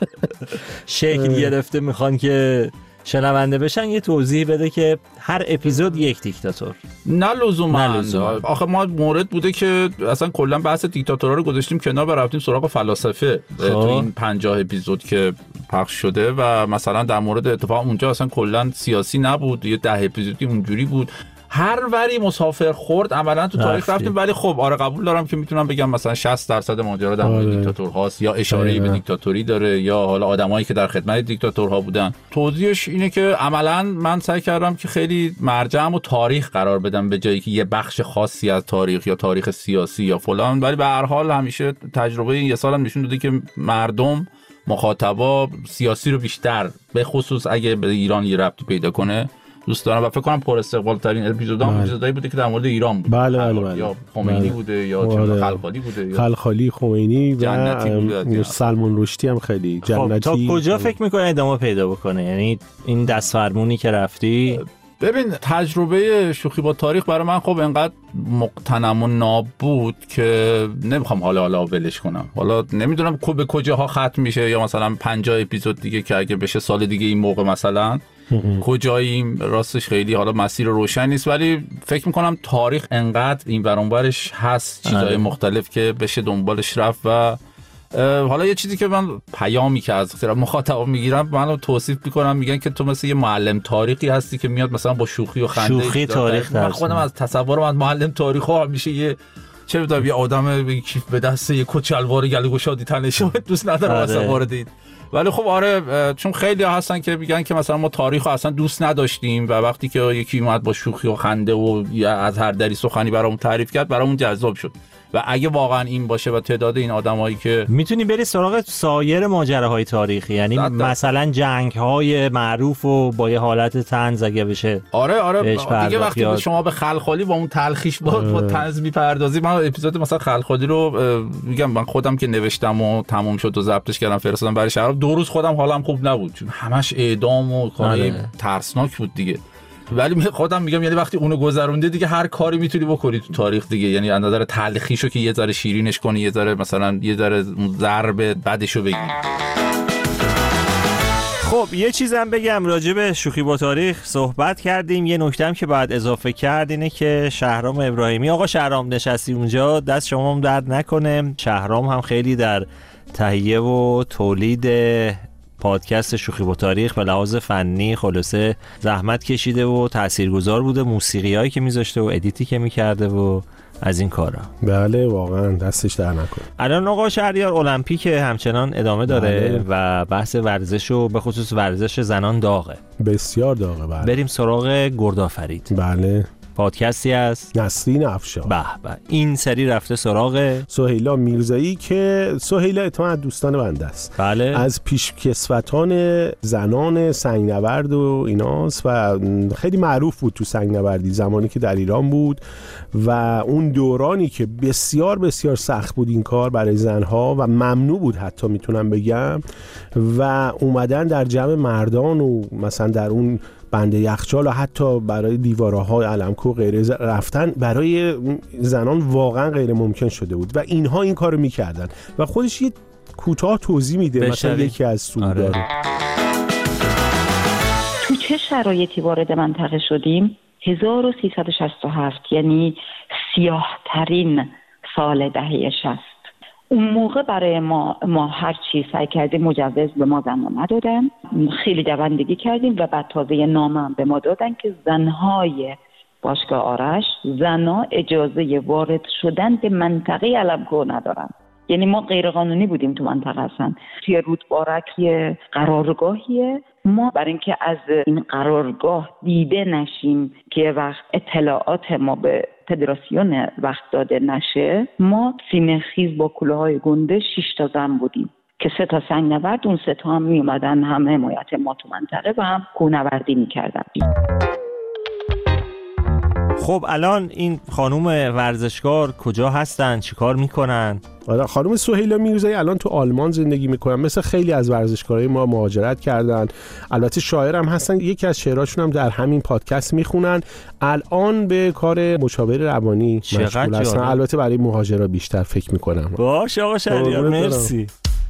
شکل گرفته میخوان که شنونده بشن. یه توضیح بده که هر اپیزود یک دیکتاتور. نه لزوما. آخه ما مورد بوده که اصلا کلا بحث دیکتاتورها رو گذاشتیم کنار و رفتیم سراغ فلاسفه تو این پنجاه اپیزود که پخش شده و مثلا در مورد اتفاق اونجا اصلا کلا سیاسی نبود. یه ده اپیزودی اونجوری بود. هر وری مسافر خورد عملا تو تاریخ رفتیم. ولی خب آره قبول دارم که میتونم بگم مثلا شصت درصد ماجرا در مورد دیکتاتورهاست، یا اشاره‌ای به دیکتاتوری داره، یا حالا آدمایی که در خدمت دیکتاتورها بودن. توضیحش اینه که عملا من سعی کردم که خیلی مرجعم و تاریخ قرار بدم به جایی که یه بخش خاصی از تاریخ یا تاریخ سیاسی یا فلان. ولی به هر حال همیشه تجربه این یه سالم نشون داده که مردم مخاطبا سیاسی رو بیشتر، به خصوص اگه به ایران یه ربطی پیدا کنه، دوست دارم. و فکر کنم پر استقبال ترین اپیزود هم اپیزودایی بوده که در مورد ایران بود. بله بله بله. یا خمینی بله. بوده یا بله. خلخالی بوده یا خلخالی، خمینی و سلمان رشدی هم خیلی جنتی. خب تا کجا فکر می‌کنی ادامه پیدا بکنه؟ یعنی این دستفرمونی که رفتی؟ ببین تجربه شوخی با تاریخ برای من خب انقدر مقتنم و ناب بود که نمیخوام حالا حالا ولش کنم. حالا نمیدونم به کجاها ختم میشه، یا مثلا پنجاه اپیزود دیگه که اگه بشه سال دیگه این موقع مثلا کجاییم، راستش خیلی حالا مسیر روشن نیست. ولی فکر میکنم تاریخ انقدر این ور اون ورش هست، چیزای مختلف که بشه دنبالش رفت. و حالا یه چیزی که من پیامی که از مخاطب میگیرم منو توصیف میکنم، میگن که تو مثل یه معلم تاریخی هستی که میاد مثلا با شوخی و خنده شوخی تاریخ. من خودم از تصورم از معلم تاریخ ها میشه یه چه میدونم یه آدم کیف به دست یه کت شلوار گله گشادی تنش دوست ندارم اصلا وارد این. ولی خب آره چون خیلی ها هستن که میگن که مثلا ما تاریخ رو اصلا دوست نداشتیم و وقتی که یکی اومد با شوخی و خنده و یا از هر دری سخنی برامون تعریف کرد برامون جذاب شد. و اگه واقعا این باشه و تعداد این آدمایی که میتونی بری سراغ سایر ماجراهای تاریخی، یعنی مثلا جنگ‌های معروف و با یه حالت طنز اگه بشه. آره آره دیگه وقتی یا... شما به خلخالی با اون تلخیش با, با طنز میپردازی. من اپیزود مثلا خلخالی رو میگم من خودم که نوشتم و تموم شد و ضبطش کردم فرستادم برای شهر، دو روز خودم حالم خوب نبود چون همش اعدام و کارهای ترسناک بود دیگه. ولی خودم میگم یعنی وقتی اونو گذرونده دیگه هر کاری میتونی بکنی تو تاریخ دیگه، یعنی از نظر تلخیشو که یه ذره شیرینش کنی، یه ذره مثلا یه ذره ضرب بعدشو بگی. خب یه چیزم بگم راجع به شوخی با تاریخ صحبت کردیم، یه نکته‌ام که باید اضافه کرد اینه که شهرام ابراهیمی، آقا شهرام نشستی اونجا، دست شما هم درد نکنه. شهرام هم خیلی در تهیه و تولید پادکست شوخی با تاریخ به لحاظ فنی خلاصه زحمت کشیده و تاثیرگذار بوده، موسیقیایی که میذاشته و ادیتی که میکرده و از این کارا. بله واقعا دستش در نکنه. الان آقا شهریار المپیک همچنان ادامه داره. بله. و بحث ورزش و به خصوص ورزش زنان داغه، بسیار داغه. بله. بریم سراغ گردآفرید. بله پادکستی از نسرین افشار. به به این سری رفته سراغ سهیلا میرزایی که سهیلا اتفاقا از دوستان بنده است. بله. از پیشکسوتان زنان سنگنورد و ایناست و خیلی معروف بود تو سنگنوردی زمانی که در ایران بود و اون دورانی که بسیار بسیار سخت بود این کار برای زنها و ممنوع بود حتی میتونم بگم، و اومدن در جمع مردان و مثلا در اون بند یخچال و حتی برای دیوارهای علمکو و غیره رفتن برای زنان واقعا غیر ممکن شده بود و اینها این کارو میکردن و خودش یه کوتاه توضیح میده مثلا یکی از سودارو. آره. تو چه شرایطی وارد منطقه شدیم؟ هزار و سیصد و شصت و هفت یعنی سیاه ترین سال دهه شصت. اون موقع برای ما ما هر چی سعی کردیم مجوز به ما زنها ندادن، خیلی دوندگی کردیم و بعد تازه نامه هم به ما دادن که زنهای باشگاه آرش زنها اجازه وارد شدن به منطقه علمکو ندارن. یعنی ما غیر قانونی بودیم تو منطقه هستن. توی رودبارک یه قرارگاهیه، ما برای اینکه از این قرارگاه دیده نشیم که وقت اطلاعات ما به فدراسیون وقت داده نشه، ما سینه خیز با کلاهای گنده شش تا زن بودیم که سه تا سنگنورد، اون سه تا هم می اومدن هم حمایت ما تو منطقه و هم کوهنوردی میکردن. خب الان این خانوم ورزشکار کجا هستن؟ چیکار میکنن؟ آره خانم سهیلا میرزایی الان تو آلمان زندگی میکنن، مثل خیلی از ورزشکارای ما مهاجرت کردن، البته شاعر هم هستن، یکی از شعراشون هم در همین پادکست میخونن. الان به کار مشاور روانی مشغول هستن، البته برای مهاجرا بیشتر فکر میکنم. باشه آقا شهریار مرسی.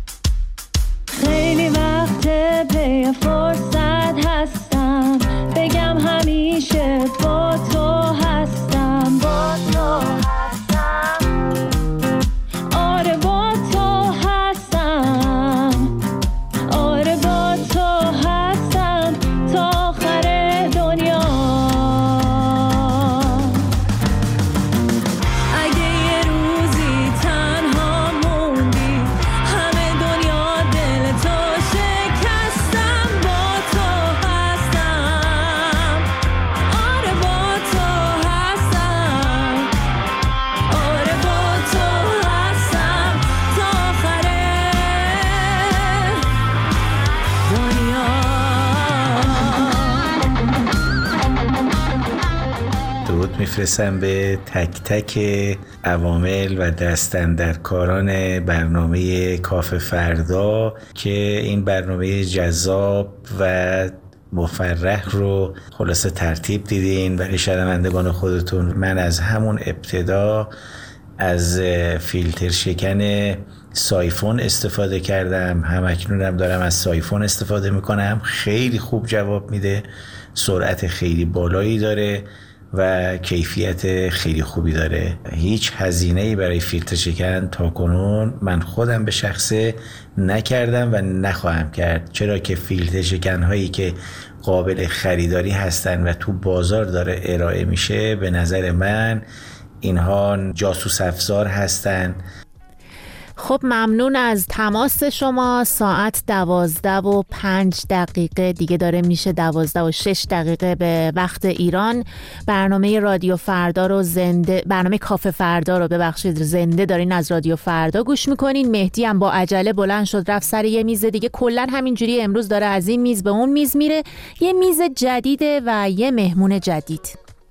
خیلی وقت پی فرصت هستم بگم همیشه با تو هستم، با تو هستم، آره با تو هستم، آره با تو هستم تا آخر دنیا. بفرستم به تک تک عوامل و دستاندرکاران برنامه کافه فردا که این برنامه جذاب و مفرح رو خلاصه ترتیب دیدین برای شنوندگان خودتون. من از همون ابتدا از فیلتر شکن سایفون استفاده کردم، همکنونم دارم از سایفون استفاده میکنم. خیلی خوب جواب میده، سرعت خیلی بالایی داره و کیفیت خیلی خوبی داره. هیچ هزینه‌ای برای فیلتر شکن تا کنون من خودم به شخصه نکردم و نخواهم کرد، چرا که فیلتر شکن هایی که قابل خریداری هستن و تو بازار داره ارائه میشه، به نظر من اینها جاسوس افزار هستن. خب ممنون از تماس شما. ساعت دوازده و پنج دقیقه دیگه داره میشه، دوازده و شش دقیقه به وقت ایران. برنامه رادیو فردا رو زنده، برنامه کافه فردا رو ببخشید زنده دارین از رادیو فردا گوش میکنین. مهدی هم با عجله بلند شد رفت سر یه میز دیگه، کلن همینجوری امروز داره از این میز به اون میز میره. یه میز جدیده و یه مهمون جدید.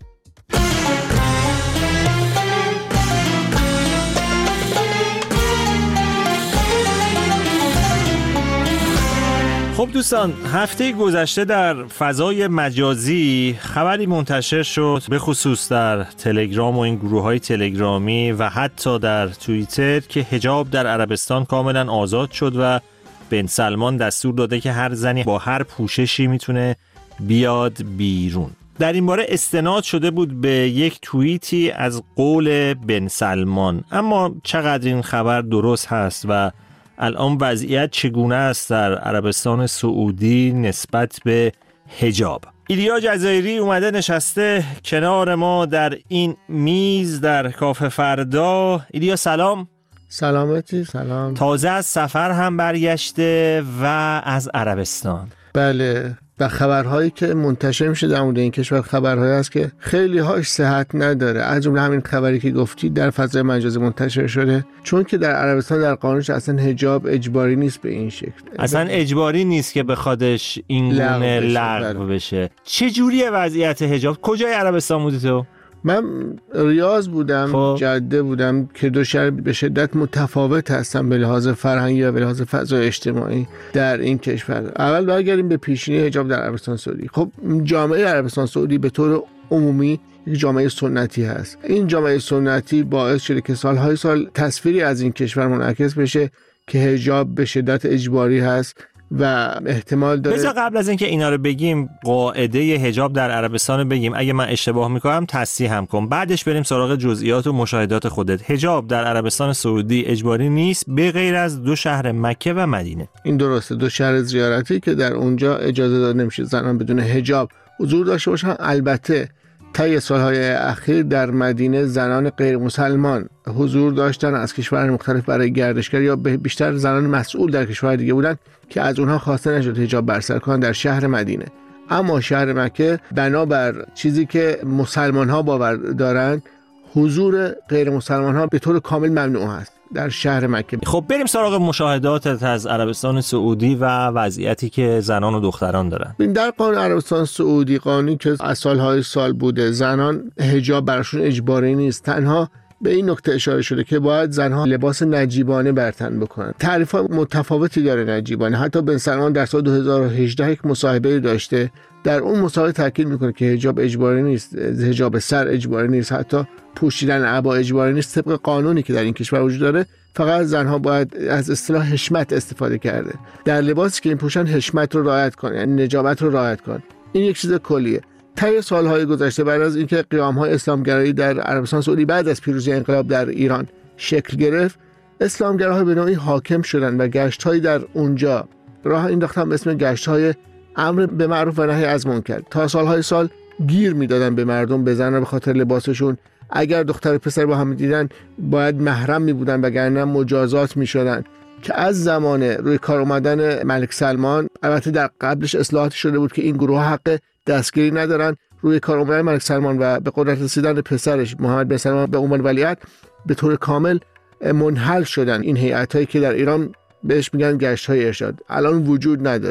خب دوستان، هفته گذشته در فضای مجازی خبری منتشر شد، به خصوص در تلگرام و این گروه های تلگرامی و حتی در توییتر، که حجاب در عربستان کاملا آزاد شد و بن سلمان دستور داده که هر زنی با هر پوششی میتونه بیاد بیرون. در این باره استناد شده بود به یک توییتی از قول بن سلمان، اما چقدر این خبر درست هست و الان وضعیت چگونه است در عربستان سعودی نسبت به حجاب؟ ایلیا جزایری اومده نشسته کنار ما در این میز در کافه فردا. ایلیا سلام. سلامتی، سلام. تازه از سفر هم برگشته و از عربستان. بله، و خبرهایی که منتشر میشه در مورد این کشور خبرهایی است که خیلی هاش صحت نداره. از جمله همین خبری که گفتی در فضای مجازی منتشر شده، چون که در عربستان در قانونش اصلا حجاب اجباری نیست به این شکل. اصلا اجباری نیست که بخوادش این گونه لغو بشه. چه جوریه وضعیت حجاب؟ کجای عربستان بودی تو؟ من ریاض بودم، خب. جده بودم که دو شهر به شدت متفاوت هستن به لحاظ فرهنگی و به لحاظ فضای اجتماعی در این کشور. اول برگردیم به پیشینه حجاب در عربستان سعودی. خب جامعه عربستان سعودی به طور عمومی یک جامعه سنتی هست. این جامعه سنتی باعث شده که سالهای سال تصویری از این کشور منعکس بشه که حجاب به شدت اجباری هست و احتمال داره. بذار قبل از اینکه اینا رو بگیم قاعده حجاب در عربستان رو بگیم، اگه من اشتباه میکنم تصحیح هم کن، بعدش بریم سراغ جزئیات و مشاهدات خودت. حجاب در عربستان سعودی اجباری نیست به غیر از دو شهر مکه و مدینه. این درسته، دو شهر زیارتی که در اونجا اجازه داده نمیشه زنان بدون حجاب حضور داشته باشن. البته طی سالهای اخیر در مدینه زنان غیر مسلمان حضور داشتن از کشورهای مختلف برای گردشگری یا بیشتر زنان مسئول در کشورهای دیگه بودن که از اونها خواسته نشد حجاب بر سر کنن در شهر مدینه. اما شهر مکه بنابر چیزی که مسلمان ها باور دارن، حضور غیر مسلمان ها به طور کامل ممنوع هست در شهر مکه. خب بریم سراغ مشاهداتت از عربستان سعودی و وضعیتی که زنان و دختران دارن. در قانون عربستان سعودی، قانونی که از سالهای سال بوده، زنان حجاب براشون اجباری نیست. تنها به این نکته اشاره شده که باید زنها لباس نجیبانه بر تن بکنن. تعریف متفاوتی داره نجیبانه. حتی بن سلمان در سال دو هزار و هجده یک مصاحبه داشته، در اون مصاحبه تاکید میکنه که حجاب اجباری نیست، حجاب سر اجباری نیست، حتی پوشیدن عبا اجباری نیست. طبق قانونی که در این کشور وجود داره، فقط زنها باید از اصطلاح حشمت استفاده کرده. در لباسی که این پوشن حشمت رو رعایت کنن، یعنی نجابت رو رعایت کنن. این یک چیز کلیه. طی سالهای گذشته بعد از اینکه قیام‌های اسلامگرایی در عربستان سعودی بعد از پیروزی انقلاب در ایران شکل گرفت، اسلامگراها به نوعی حاکم شدن و گشت‌هایی در اونجا راه انداختن به اسم گشت‌های امر به معروف و نهی از منکر. تا سالهای سال گیر میدادن به مردم، به زنان به خاطر لباسشون. اگر دختر پسر با هم دیدن باید محرم می بودن وگرنه مجازات می شدن، که از زمان روی کار اومدن ملک سلمان، البته در قبلش اصلاحات شده بود که این گروه حق دستگیری ندارن، روی کار اومدن ملک سلمان و به قدرت رسیدن پسرش محمد بن سلمان به عنوان ولیعهد به طور کامل منحل شدن این هیئتایی که در ایران بهش میگن گشت‌های ارشاد. الان وجود نداره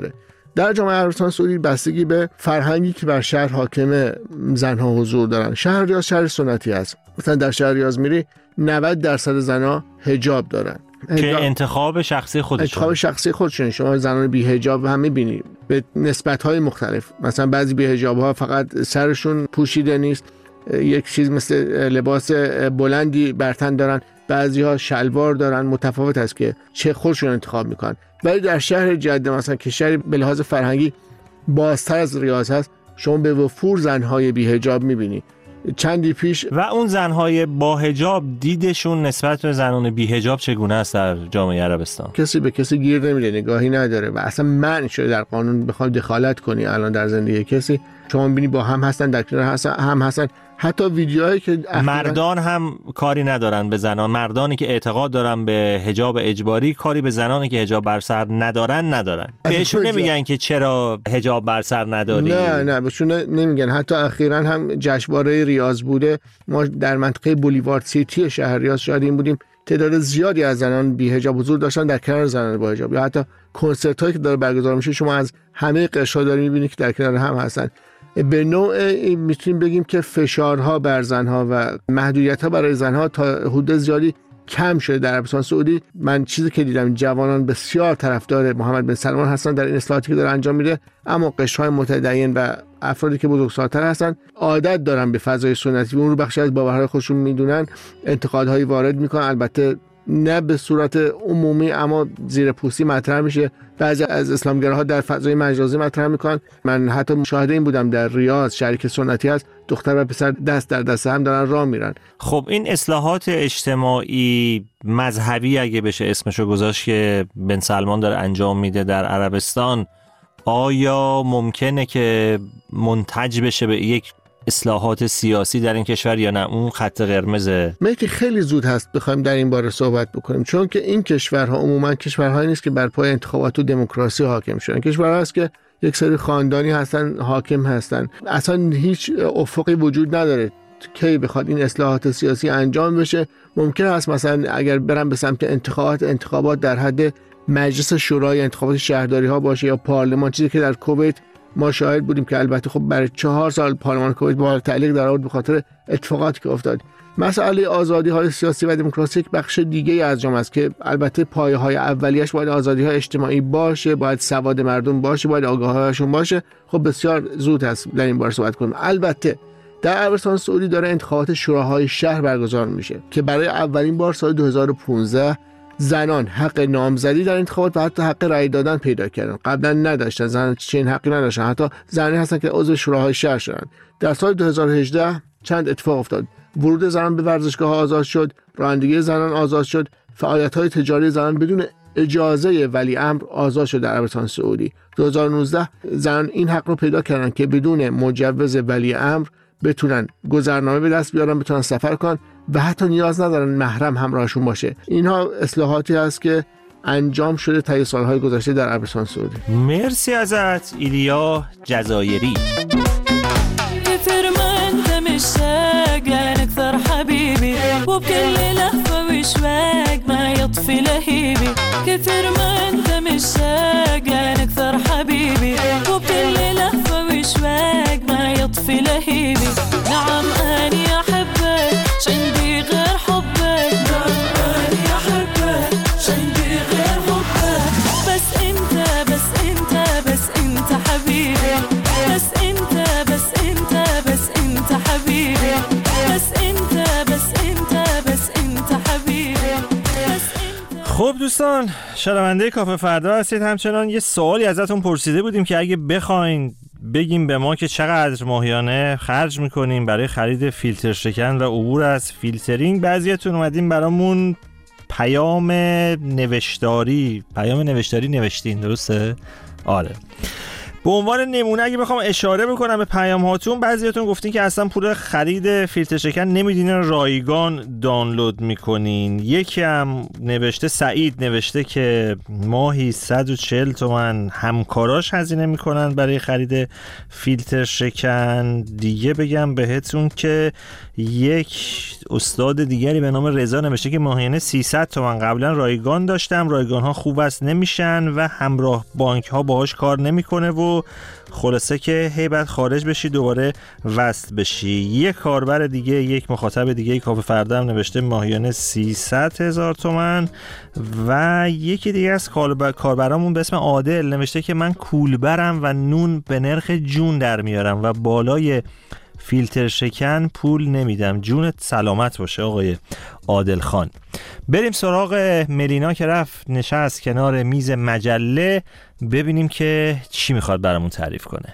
در جامعه عربستان سعودی بستگی به فرهنگی که بر شهر حاکم زنها حضور دارن. شهر ریاض شهر سنتی است. مثلا در شهر ریاض میری نود درصد زنها حجاب دارن که انتخاب شخصی خودشون انتخاب شخصی خودشون. شما زنان بی حجاب هم می‌بینی به نسبت‌های مختلف. مثلا بعضی بی حجاب‌ها فقط سرشون پوشیده نیست، یک چیز مثل لباس بلندی بر تن دارن، بعضی‌ها شلوار دارن، متفاوت است که چه خودشون انتخاب میکنن. ولی در شهر جده مثلا که شهری به لحاظ فرهنگی بازتر از ریاض هست، شما به وفور زن‌های بی حجاب می‌بینی. چندی پیش و اون زن‌های با حجاب دیدشون نسبت به زنان بی حجاب چگونه است در جامعه عربستان؟ کسی به کسی گیر نمیده، نگاهی نداره و اصلا منع شده در قانون بخواد دخالت کنی. الان در زندگی کسی شما می‌بینی با هم هستن، در کنار هستن، هم هستن. حتی ویدیوهایی که مردان هم کاری ندارن به زنان، مردانی که اعتقاد دارن به حجاب اجباری کاری به زنانی که حجاب بر سر ندارن ندارن. بهشون نمیگن که چرا حجاب بر سر نداری. نه نه بهشون نمیگن. حتی اخیراً هم جشنواره ریاض بوده، ما در منطقه بولیوارد سیتی شهر ریاض شاهدیم بودیم تعداد زیادی از زنان بی حجاب حضور داشتن در کنار زنان با حجاب. یا حتی کنسرت هایی که داره برگزار میشه شما از همه قشرها داری میبینید که در کنار هم هستن. به نوع میتونیم بگیم که فشارها بر زنها و محدودیت‌ها برای زنها تا حدود زیادی کم شده در عربستان سعودی. من چیزی که دیدم جوانان بسیار طرفدار محمد بن سلمان هستن در این اصلاحاتی که داره انجام میده، اما قشرهای متدین و افرادی که بزرگسال‌تر هستن عادت دارن به فضای سنتی و اون رو بخشی از باورهای خودشون میدونن، انتقادهایی وارد میکنن. البته نه به صورت عمومی اما زیر پوستی مطرح میشه. بعضی از اسلامگراها در فضای مجازی مطرح میکنن. من حتی مشاهده این بودم در ریاض، شهری که سنتی هست، دختر و پسر دست در دست هم دارن راه میرن. خب این اصلاحات اجتماعی مذهبی اگه بشه اسمشو گذاشت که بن سلمان داره انجام میده در عربستان، آیا ممکنه که منتج بشه به یک اصلاحات سیاسی در این کشور یا نه اون خط قرمزه؟ میگه خیلی زود هست بخوایم در این باره صحبت بکنیم، چون که این کشورها عموما کشورهایی نیست که بر پای انتخابات و دموکراسی حاکم شدن. کشورها هست که یک سری خاندانی هستن حاکم هستن، اصلا هیچ افقی وجود نداره کی بخواد این اصلاحات سیاسی انجام بشه. ممکن است مثلا اگر برن به سمت انتخابات انتخابات در حد مجلس شورای انتخابات شهرداری ها باشه یا پارلمان، چیزی که در کویت ما شاهد بودیم که البته خب برای چهار سال پارلمان کویت با تعلیق در آورد به خاطر اتفاقاتی که افتاد. مسئله آزادی های سیاسی و دموکراسی یک بخش دیگه از جامعه است که البته پایه های اولیش باید آزادی های اجتماعی باشه، باید سواد مردم باشه، باید آگاهیشون باشه. خب بسیار زود هست در این باره صحبت کنیم. البته در عربستان سعودی داره انتخابات شوراهای شهر برگزار میشه که برای اولین بار سال دو هزار و پانزده زنان حق نامزدی در انتخابات و حتی حق رأی دادن پیدا کردن. قبلا نداشتن، زنان چنین حقی نداشتن. حتی زنانی هستن که عضو شوراهای شهر شدن. در سال دو هزار و هجده چند اتفاق افتاد. ورود زنان به ورزشگاه آزاد شد، رانندگی زنان آزاد شد، فعالیت‌های تجاری زنان بدون اجازه ولی امر آزاد شد در عربستان سعودی. دو هزار و نوزده زنان این حق رو پیدا کردن که بدون مجوز ولی امر بتونن گذرنامه به دست بیارن، بتونن سفر کنن و حتی نیاز ندارن محرم همراهشون باشه. اینها اصلاحاتی هست که انجام شده طی سالهای گذشته در عربستان سعودی. مرسی ازت ایلیا جزایری. أكثر حبيبي وبكل لهفة وشواق ما يطفي لهيبي كثر ما أنت مشتاق أكثر حبيبي وبكل لهفة وشواق ما يطفي لهيبي نعم أني أحبك عندي غير حبك نعم أني أحبك عندي غير حبك بس أنت بس أنت بس أنت حبيبي بس أنت بس أنت بس أنت حبيبي خب دوستان، شنونده کافه فردا هستید. همچنان یه سوالی ازتون پرسیده بودیم که اگه بخواین بگیم به ما که چقدر ماهیانه خرج میکنیم برای خرید فیلتر شکن و عبور از فیلترینگ، بعضیتون اومدین برامون پیام نوشتاری پیام نوشتاری نوشتین، درسته؟ آره. به به عنوان نمونه اگه بخوام اشاره بکنم به پیام هاتون، بعضیاتون گفتین که اصلا پول خرید فیلتر شکن نمیدین، رایگان دانلود میکنین. یکی هم نوشته، سعید نوشته که ماهی صد و چهل تومن همکاراش هزینه میکنن برای خرید فیلتر شکن. دیگه بگم بهتون که یک استاد دیگری به نام رضا نوشته که ماهیانه سیصد تومن قبلا رایگان داشتم، رایگان ها خوب است نمیشن و همراه بانک ها باهاش کار نمیکنه و خلاصه که هی بعد خارج بشی دوباره وصل بشی. یک کاربر دیگه، یک مخاطب دیگه کافه فردا هم نوشته ماهیانه سیصد هزار تومن و یکی دیگه از کاربرامون به اسم عادل نوشته که من کولبرم و نون به نرخ جون در میارم و بالای فیلتر شکن پول نمیدم. جونت سلامت باشه آقای عادل خان. بریم سراغ ملینا که رفت نشست کنار میز مجله، ببینیم که چی میخواد برامون تعریف کنه.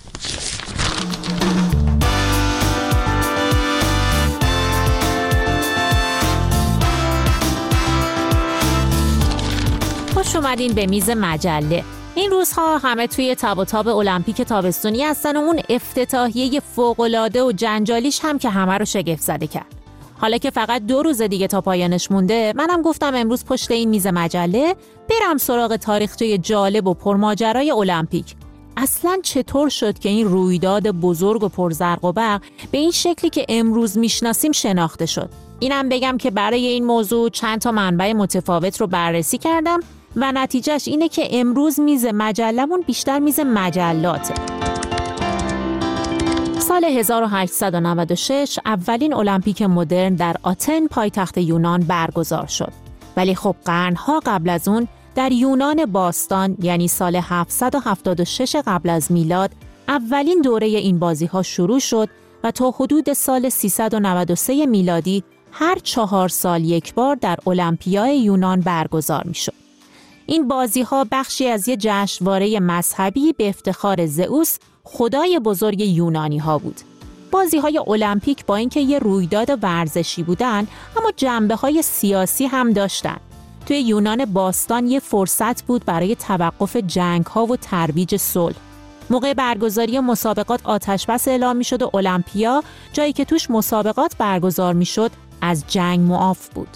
خوش اومدین به میز مجله. این روزها همه توی تب و تاب المپیک تابستونی هستن و اون افتتاحیه فوق‌العاده و جنجالیش هم که همه رو شگفت زده کرد. حالا که فقط دو روز دیگه تا پایانش مونده، منم گفتم امروز پشت این میز مجله برم سراغ تاریخچه جالب و پرماجرای المپیک. اصلاً چطور شد که این رویداد بزرگ و پرزرق و برق به این شکلی که امروز میشناسیم شناخته شد؟ اینم بگم که برای این موضوع چند تا منبع متفاوت رو بررسی کردم و نتیجهش اینه که امروز میز مجلمون بیشتر میز مجلاته. سال هزار و هشتصد و نود و شش اولین المپیک مدرن در آتن پایتخت یونان برگزار شد. ولی خب قرنها قبل از اون در یونان باستان، یعنی سال هفتصد و هفتاد و شش قبل از میلاد، اولین دوره این بازی‌ها شروع شد و تا حدود سال سیصد و نود و سه میلادی هر چهار سال یک بار در المپیای یونان برگزار می‌شد. این بازی‌ها بخشی از یک جشنواره مذهبی به افتخار زئوس، خدای بزرگ یونانی‌ها بود. بازی‌های المپیک با اینکه یه رویداد ورزشی بودن، اما جنبه‌های سیاسی هم داشتن. توی یونان باستان یه فرصت بود برای توقف جنگ‌ها و ترویج صلح. موقع برگزاری مسابقات آتشبس اعلام می‌شد و المپیا، جایی که توش مسابقات برگزار می‌شد، از جنگ معاف بود.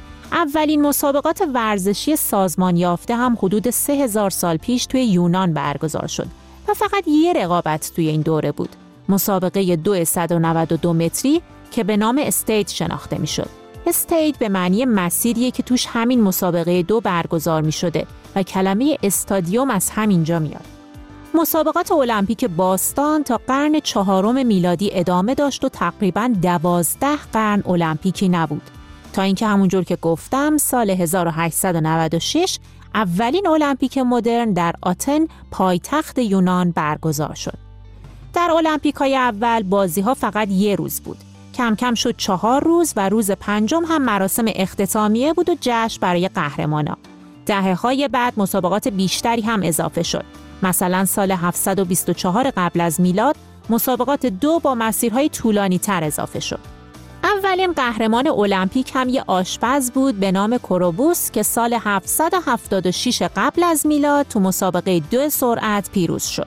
اولین مسابقات ورزشی سازمان یافته هم حدود سه هزار سال پیش توی یونان برگزار شد و فقط یه رقابت توی این دوره بود. مسابقه دویست و نود و دو متری که به نام استیت شناخته می شد. استیت به معنی مسیریه که توش همین مسابقه دو برگزار می شده و کلمه استادیوم از همینجا میاد. مسابقات المپیک باستان تا قرن چهارم میلادی ادامه داشت و تقریباً دوازده قرن المپیکی نبود. تا اینکه همونجور که گفتم سال هزار و هشتصد و نود و شش اولین المپیک مدرن در آتن پایتخت یونان برگزار شد. در المپیک‌های اول بازی‌ها فقط یه روز بود. کم کم شد چهار روز و روز پنجم هم مراسم اختتامیه بود و جشن برای قهرمانا. دهه‌های بعد مسابقات بیشتری هم اضافه شد. مثلا سال هفتصد و بیست و چهار قبل از میلاد مسابقات دو با مسیرهای طولانی‌تر اضافه شد. اولین قهرمان المپیک هم یه آشپز بود به نام کوروبوس که سال هفتصد و هفتاد و شش قبل از میلاد تو مسابقه دو سرعت پیروز شد.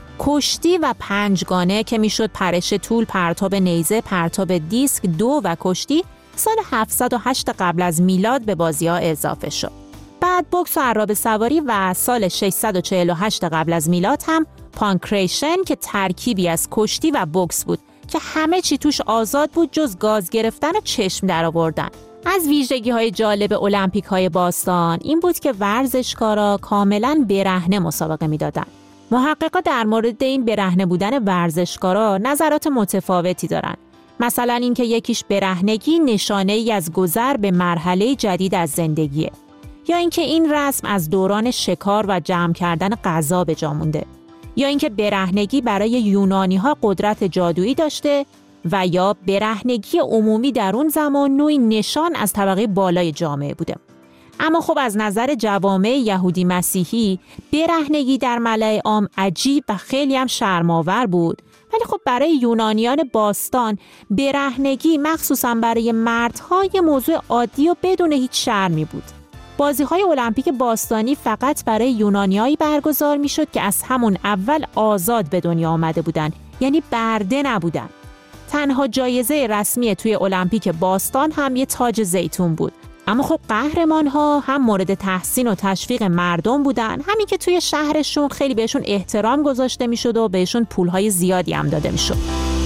کشتی و پنجگانه که میشد پرش طول، پرتاب نیزه، پرتاب دیسک، دو و کشتی سال هفتصد و هشت قبل از میلاد به بازی‌ها اضافه شد. بعد بوکس و عرابه سواری و سال ششصد و چهل و هشت قبل از میلاد هم پانکریشن که ترکیبی از کشتی و بوکس بود که همه چی توش آزاد بود جز گاز گرفتن و چشم در آوردن. از ویژگی‌های جالب المپیک‌های باستان این بود که ورزشکارا کاملاً برهنه مسابقه می‌دادن. محققا در مورد این برهنه بودن ورزشکارا نظرات متفاوتی دارن. مثلا اینکه یکیش برهنگی نشانه‌ای از گذر به مرحله جدید از زندگیه، یا اینکه این رسم از دوران شکار و جمع کردن غذا به جا مونده، یا اینکه برهنگی برای یونانی‌ها قدرت جادویی داشته و یا برهنگی عمومی در اون زمان نوعی نشان از طبقه بالای جامعه بوده. اما خب از نظر جوامع یهودی مسیحی برهنگی در ملأ عام عجیب و خیلی هم شرم‌آور بود، ولی خب برای یونانیان باستان برهنگی مخصوصا برای مردها یه موضوع عادی و بدون هیچ شرمی بود. بازی‌های المپیک باستانی فقط برای یونانیایی برگزار می‌شد که از همون اول آزاد به دنیا آمده بودن، یعنی برده نبودن. تنها جایزه رسمی توی المپیک باستان هم یه تاج زیتون بود. اما خب قهرمان‌ها هم مورد تحسین و تشویق مردم بودن، همین که توی شهرشون خیلی بهشون احترام گذاشته می‌شد و بهشون پول‌های زیادی هم داده می‌شد.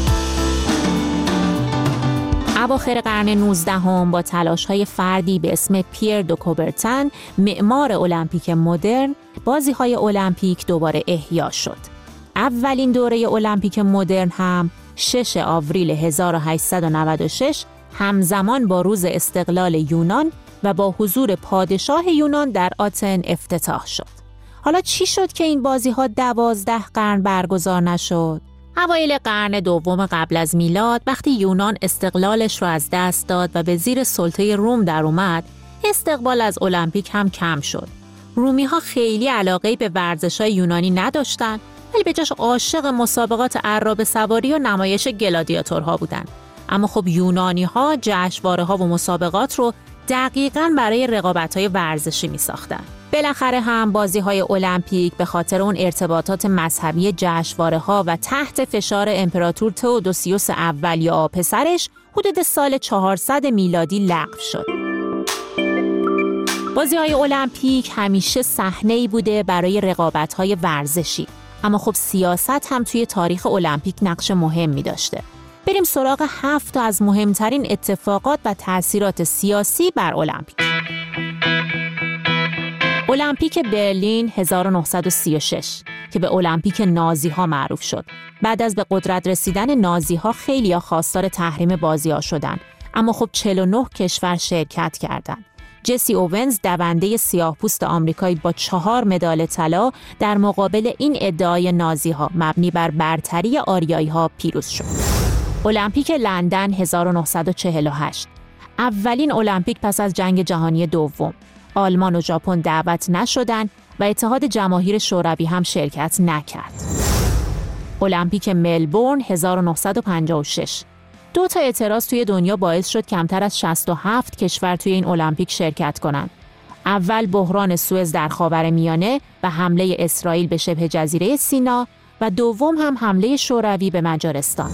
اواخر قرن نوزدهم با تلاش‌های فردی به اسم پیر دو کوبرتن، معمار المپیک مدرن، بازی‌های المپیک دوباره احیا شد. اولین دوره المپیک مدرن هم شش آوریل هزار و هشتصد و نود و شش همزمان با روز استقلال یونان و با حضور پادشاه یونان در آتن افتتاح شد. حالا چی شد که این بازی‌ها دوازده قرن برگزار نشد؟ اوایل قرن دوم قبل از میلاد وقتی یونان استقلالش رو از دست داد و به زیر سلطه روم در اومد، استقبال از المپیک هم کم شد. رومی‌ها خیلی علاقه‌ای به ورزش‌های یونانی نداشتن، ولی به جاش عاشق مسابقات عرابه سواری و نمایش گلادیاتورها بودن. اما خب یونانی‌ها جشنواره‌ها و مسابقات رو دقیقاً برای رقابت‌های ورزشی می‌ساختن. بالاخره هم بازی‌های المپیک به خاطر اون ارتباطات مذهبی جشنواره‌ها و تحت فشار امپراتور تئودوسیوس اول یا پسرش حدود سال چهارصد میلادی لغو شد. بازی‌های المپیک همیشه صحنه‌ای بوده برای رقابت‌های ورزشی، اما خب سیاست هم توی تاریخ المپیک نقش مهمی داشته. بریم سراغ هفت تا از مهمترین اتفاقات و تأثیرات سیاسی بر المپیک. المپیک برلین هزار و نهصد و سی و شش که به المپیک نازی‌ها معروف شد. بعد از به قدرت رسیدن نازی‌ها خیلی‌ها خواستار تحریم بازی‌ها شدن، اما خب چهل و نه کشور شرکت کردند. جسی اوونز دونده سیاه‌پوست آمریکایی با چهار مدال طلا در مقابل این ادعای نازی‌ها مبنی بر برتری آریایی‌ها پیروز شد. المپیک لندن هزار و نهصد و چهل و هشت اولین المپیک پس از جنگ جهانی دوم. آلمان و ژاپن دعوت نشدند و اتحاد جماهیر شوروی هم شرکت نکرد. المپیک ملبورن هزار و نهصد و پنجاه و شش دو تا اعتراض توی دنیا باعث شد کمتر از شصت و هفت کشور توی این المپیک شرکت کنند. اول بحران سوئز در خاورمیانه و حمله اسرائیل به شبه جزیره سینا و دوم هم حمله شوروی به مجارستان.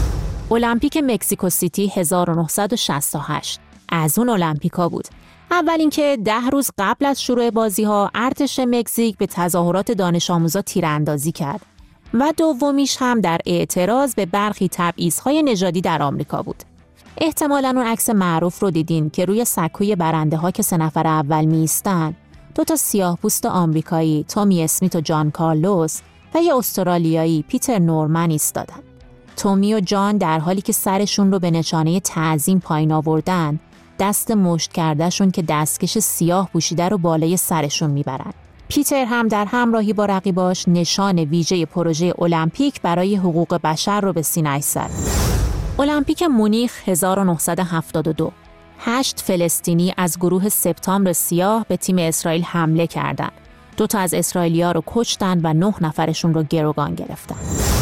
المپیک مکزیکو سیتی هزار و نهصد و شصت و هشت از اون المپیکا بود. اول اینکه ده روز قبل از شروع بازی‌ها ارتش مکزیک به تظاهرات دانش آموزا تیراندازی کرد و دومیش هم در اعتراض به برخی تبعیض‌های نژادی در آمریکا بود. احتمالاً اون عکس معروف رو دیدین که روی سکوی برنده‌ها که سه نفر اول می‌ایستن، دو تا سیاه‌پوست آمریکایی، تومی اسمیت و جان کارلوس و یه استرالیایی، پیتر نورمن ایستادن. تومی و جان در حالی که سرشون رو به نشانه تعظیم پایین آوردن، دست مشت کردهشون که دستکش سیاه پوشیده رو بالای سرشون میبرن. پیتر هم در همراهی با رقیباش نشان ویژه پروژه المپیک برای حقوق بشر رو به سینه‌اش زد. المپیک مونیخ هزار و نهصد و هفتاد و دو هشت فلسطینی از گروه سپتامبر سیاه به تیم اسرائیل حمله کردند. دو تا از اسرائیلی‌ها رو کشتن و نه نفرشون رو گروگان گرفتن.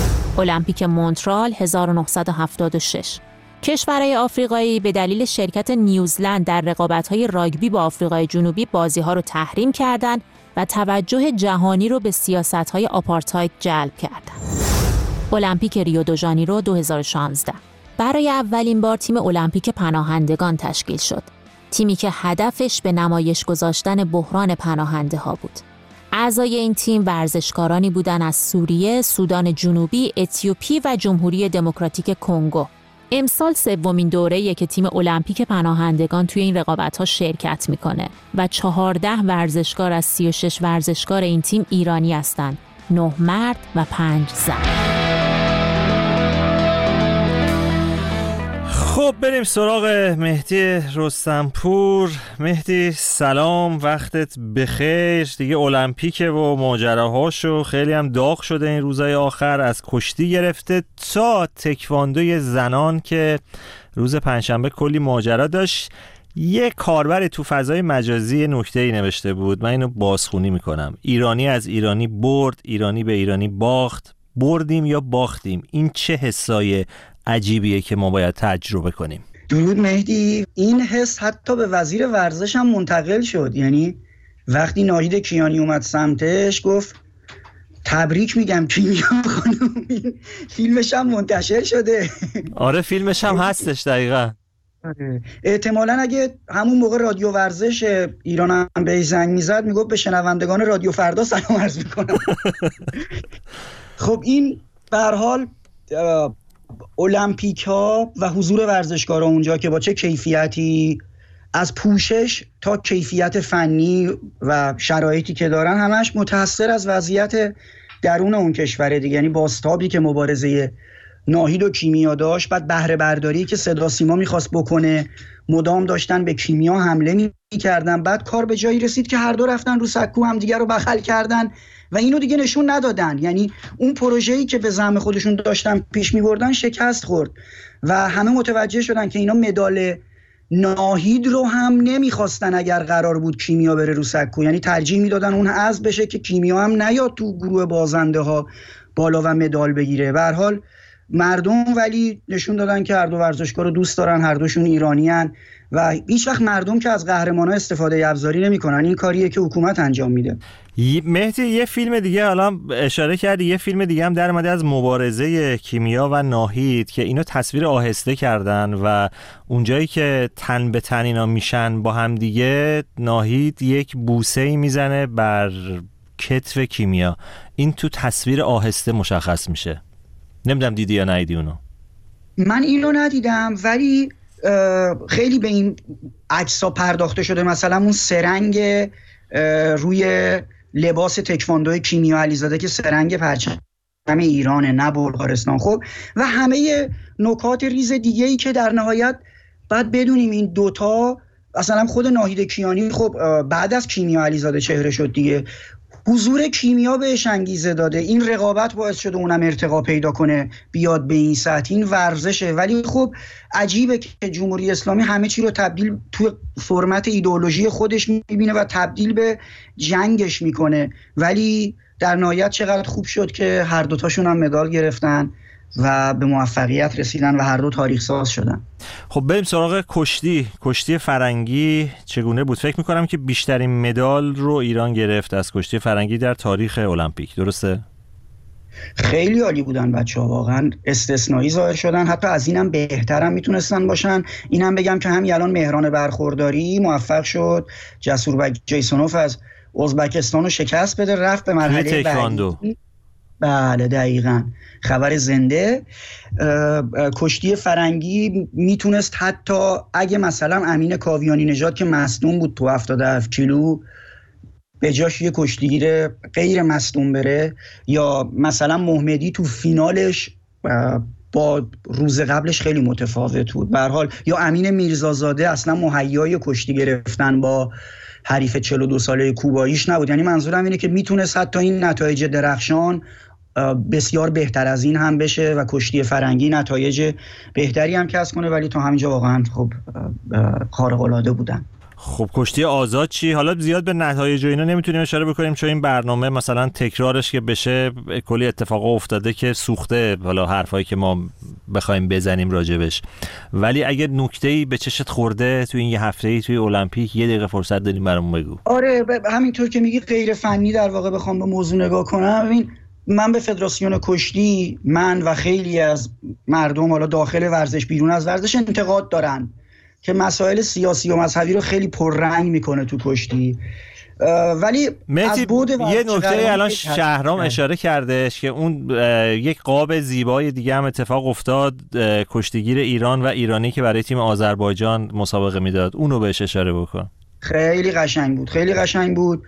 المپیک مونترال هزار و نهصد و هفتاد و شش کشورهای آفریقایی به دلیل شرکت نیوزلند در رقابت‌های راگبی با آفریقای جنوبی بازی‌ها رو تحریم کردند و توجه جهانی رو به سیاست‌های آپارتاید جلب کردند. المپیک ریو دو ژانیرو دو هزار و شانزده برای اولین بار تیم المپیک پناهندگان تشکیل شد. تیمی که هدفش به نمایش گذاشتن بحران پناهنده‌ها بود. اعضای این تیم ورزشکارانی بودند از سوریه، سودان جنوبی، اتیوپی و جمهوری دموکراتیک کنگو. امسال سومین دوره‌ایه که تیم المپیک پناهندگان توی این رقابت‌ها شرکت میکنه و چهارده ورزشکار از سی و شش ورزشکار این تیم ایرانی هستند، نه مرد و پنج زن. خب بریم سراغ مهدی رستمپور. مهدی سلام، وقتت بخیر. دیگه المپیکه و ماجراهاشو خیلی هم داغ شده این روزهای آخر، از کشتی گرفته تا تکواندوی زنان که روز پنجشنبه کلی ماجرا داشت. یه کاربر تو فضای مجازی نکته‌ای نوشته بود، من اینو بازخونی میکنم: ایرانی از ایرانی برد، ایرانی به ایرانی باخت. بردیم یا باختیم؟ این چه حسای عجیبیه که ما باید تجربه کنیم؟ درود مهدی. این حس حتی به وزیر ورزش هم منتقل شد. یعنی وقتی ناهید کیانی اومد سمتش گفت تبریک میگم کیمیا خانم، فیلمش هم منتشر شده. آره فیلمش هم هستش دقیقاً. احتمالاً اگه همون موقع رادیو ورزش ایران هم به زنگ میزد میگفت به شنوندگان رادیو فردا سلام عرض میکنم. خب این به هر حال المپیک ها و حضور ورزشکارا اونجا که با چه کیفیتی از پوشش تا کیفیت فنی و شرایطی که دارن همش متأثر از وضعیت درون اون کشوره دیگه. یعنی بازتابی که مبارزه ناهید و کیمیا داشت، بعد بهره برداری که صدا سیما میخواست بکنه، مدام داشتن به کیمیا حمله میکردن، بعد کار به جایی رسید که هر دو رفتن رو سکو هم دیگر رو بغل کردن و اینو دیگه نشون ندادن. یعنی اون پروژه‌ای که به زعم خودشون داشتن پیش میبردن شکست خورد و همه متوجه شدن که اینا مدال ناهید رو هم نمیخواستن اگر قرار بود کیمیا بره رو سکو. یعنی ترجیح میدادن اون حذف بشه که کیمیا هم نیاد تو گروه بازنده ها بالا و مدال بگیره. به هر حال مردم ولی نشون دادن که هر دو ورزشکار رو دوست دارن، هر دوشون ایرانیان و هیچ وقت مردم که از قهرمان‌ها استفاده ابزاری نمی‌کنن. این کاریه که حکومت انجام میده. مهدی یه فیلم دیگه حالا اشاره کردی، یه فیلم دیگه هم در اومده از مبارزه کیمیا و ناهید که اینو تصویر آهسته کردن و اونجایی که تن به تن اینا میشن با هم دیگه، ناهید یک بوسه‌ای میزنه بر کتف کیمیا. این تو تصویر آهسته مشخص میشه. نمیدونم دیدی یا ندیدی اونو؟ من اینو ندیدم ولی خیلی به این عکس‌ها پرداخته شده. مثلا اون سرنگ روی لباس تکواندوی کیمیا علیزاده که سرنگ پرچم ایرانه نه بلغارستان. خب و همه نکات ریز دیگه‌ای که در نهایت بعد بدونیم این دوتا اصلا خود ناهید کیانی خب بعد از کیمیا علیزاده چهره شد دیگه. حضور کیمیا بهش انگیزه داده، این رقابت باعث شده اونم ارتقا پیدا کنه بیاد به این سطح. این ورزشه ولی خب عجیبه که جمهوری اسلامی همه چی رو تبدیل تو فرمت ایدئولوژی خودش میبینه و تبدیل به جنگش میکنه. ولی در نهایت چقدر خوب شد که هر دوتاشون هم مدال گرفتن و به موفقیت رسیدن و هر دو تاریخ ساز شدن. خب بریم سراغ کشتی. کشتی فرنگی چگونه بود؟ فکر میکنم که بیشترین مدال رو ایران گرفت از کشتی فرنگی در تاریخ المپیک، درسته؟ خیلی عالی بودن بچه‌ها، واقعا استثنایی ظاهر شدن، حتی از اینم بهترم میتونستن باشن. اینم بگم که همین الان مهران برخورداری موفق شد جسوربک جیسونوف از ازبکستان رو شکست بده، رفت به مرحله بعدی. بله دقیقاً، خبر زنده. کشتی فرنگی میتونست حتی اگه مثلا امین کاویانی نژاد که مصدوم بود تو هفتاد و هفت کیلو به جاش یه کشتیگیر غیر مصدوم بره، یا مثلا محمدی تو فینالش با روز قبلش خیلی متفاوت بود به هر حال، یا امین میرزازاده اصلا مهیای کشتی گرفتن با حریف چهل و دو ساله کوباییش نبود. یعنی منظورم اینه که میتونست حتی این نتایج درخشان بسیار بهتر از این هم بشه و کشتی فرنگی نتایج بهتری هم کسب کنه، ولی تا همینجا واقعا خب خارق العاده بودن. خب کشتی آزاد چی؟ حالا زیاد به نتایج و اینا نمیتونیم اشاره بکنیم چون این برنامه مثلا تکرارش که بشه کلی اتفاقا افتاده که سوخته حالا حرفایی که ما بخوایم بزنیم راجبش، ولی اگه نکته‌ای به چشت خورده تو این یه هفته‌ای توی المپیک یه دقیقه فرصت داریم برامون بگو. آره همینطور که میگی غیر فنی در واقع بخوام به موضوع نگاه کنم، ببین من به فدراسیون کشتی، من و خیلی از مردم حالا داخل ورزش بیرون از ورزش انتقاد دارن که مسائل سیاسی و مذهبی رو خیلی پررنگ میکنه تو کشتی، ولی از بود یه نکته الان شهرام اشاره کردش که اون یک قاب زیبای دیگه هم اتفاق افتاد، کشتیگیر ایران و ایرانی که برای تیم آذربایجان مسابقه میداد، اونو بهش اشاره بکن. خیلی قشنگ بود، خیلی قشنگ بود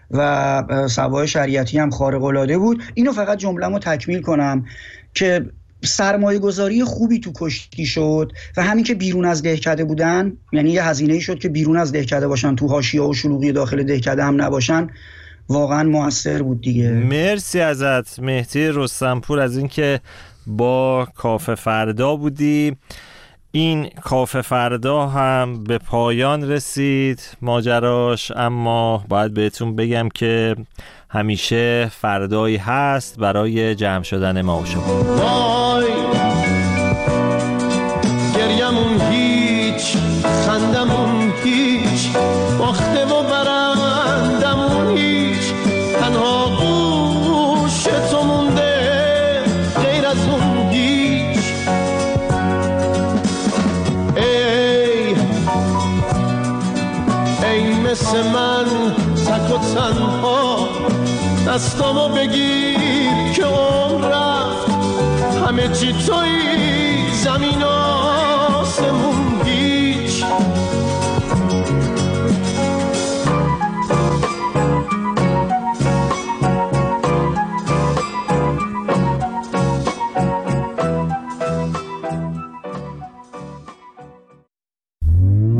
و سوای شریعتی هم خارق العاده بود. اینو فقط جمله‌مو تکمیل کنم که سرمایه گذاری خوبی تو کشتی شد و همین که بیرون از دهکده بودن، یعنی یه هزینه‌ای شد که بیرون از دهکده باشن، تو حاشیه و شلوغی داخل دهکده هم نباشن، واقعا موثر بود دیگه. مرسی ازت مهدی رستمپور از اینکه با کافه فردا بودی. این کافه فردا هم به پایان رسید ماجراش، اما باید بهتون بگم که همیشه فردایی هست برای جمع شدن ما و شما. وای گریمون هیچ، باخته و برندمون هیچ، تنها گوش تو مونده غیر از اون هیچ. ای ای مثل من تک و تنها، دستامو بگیر که عمر رفت، همه چی توی زمینا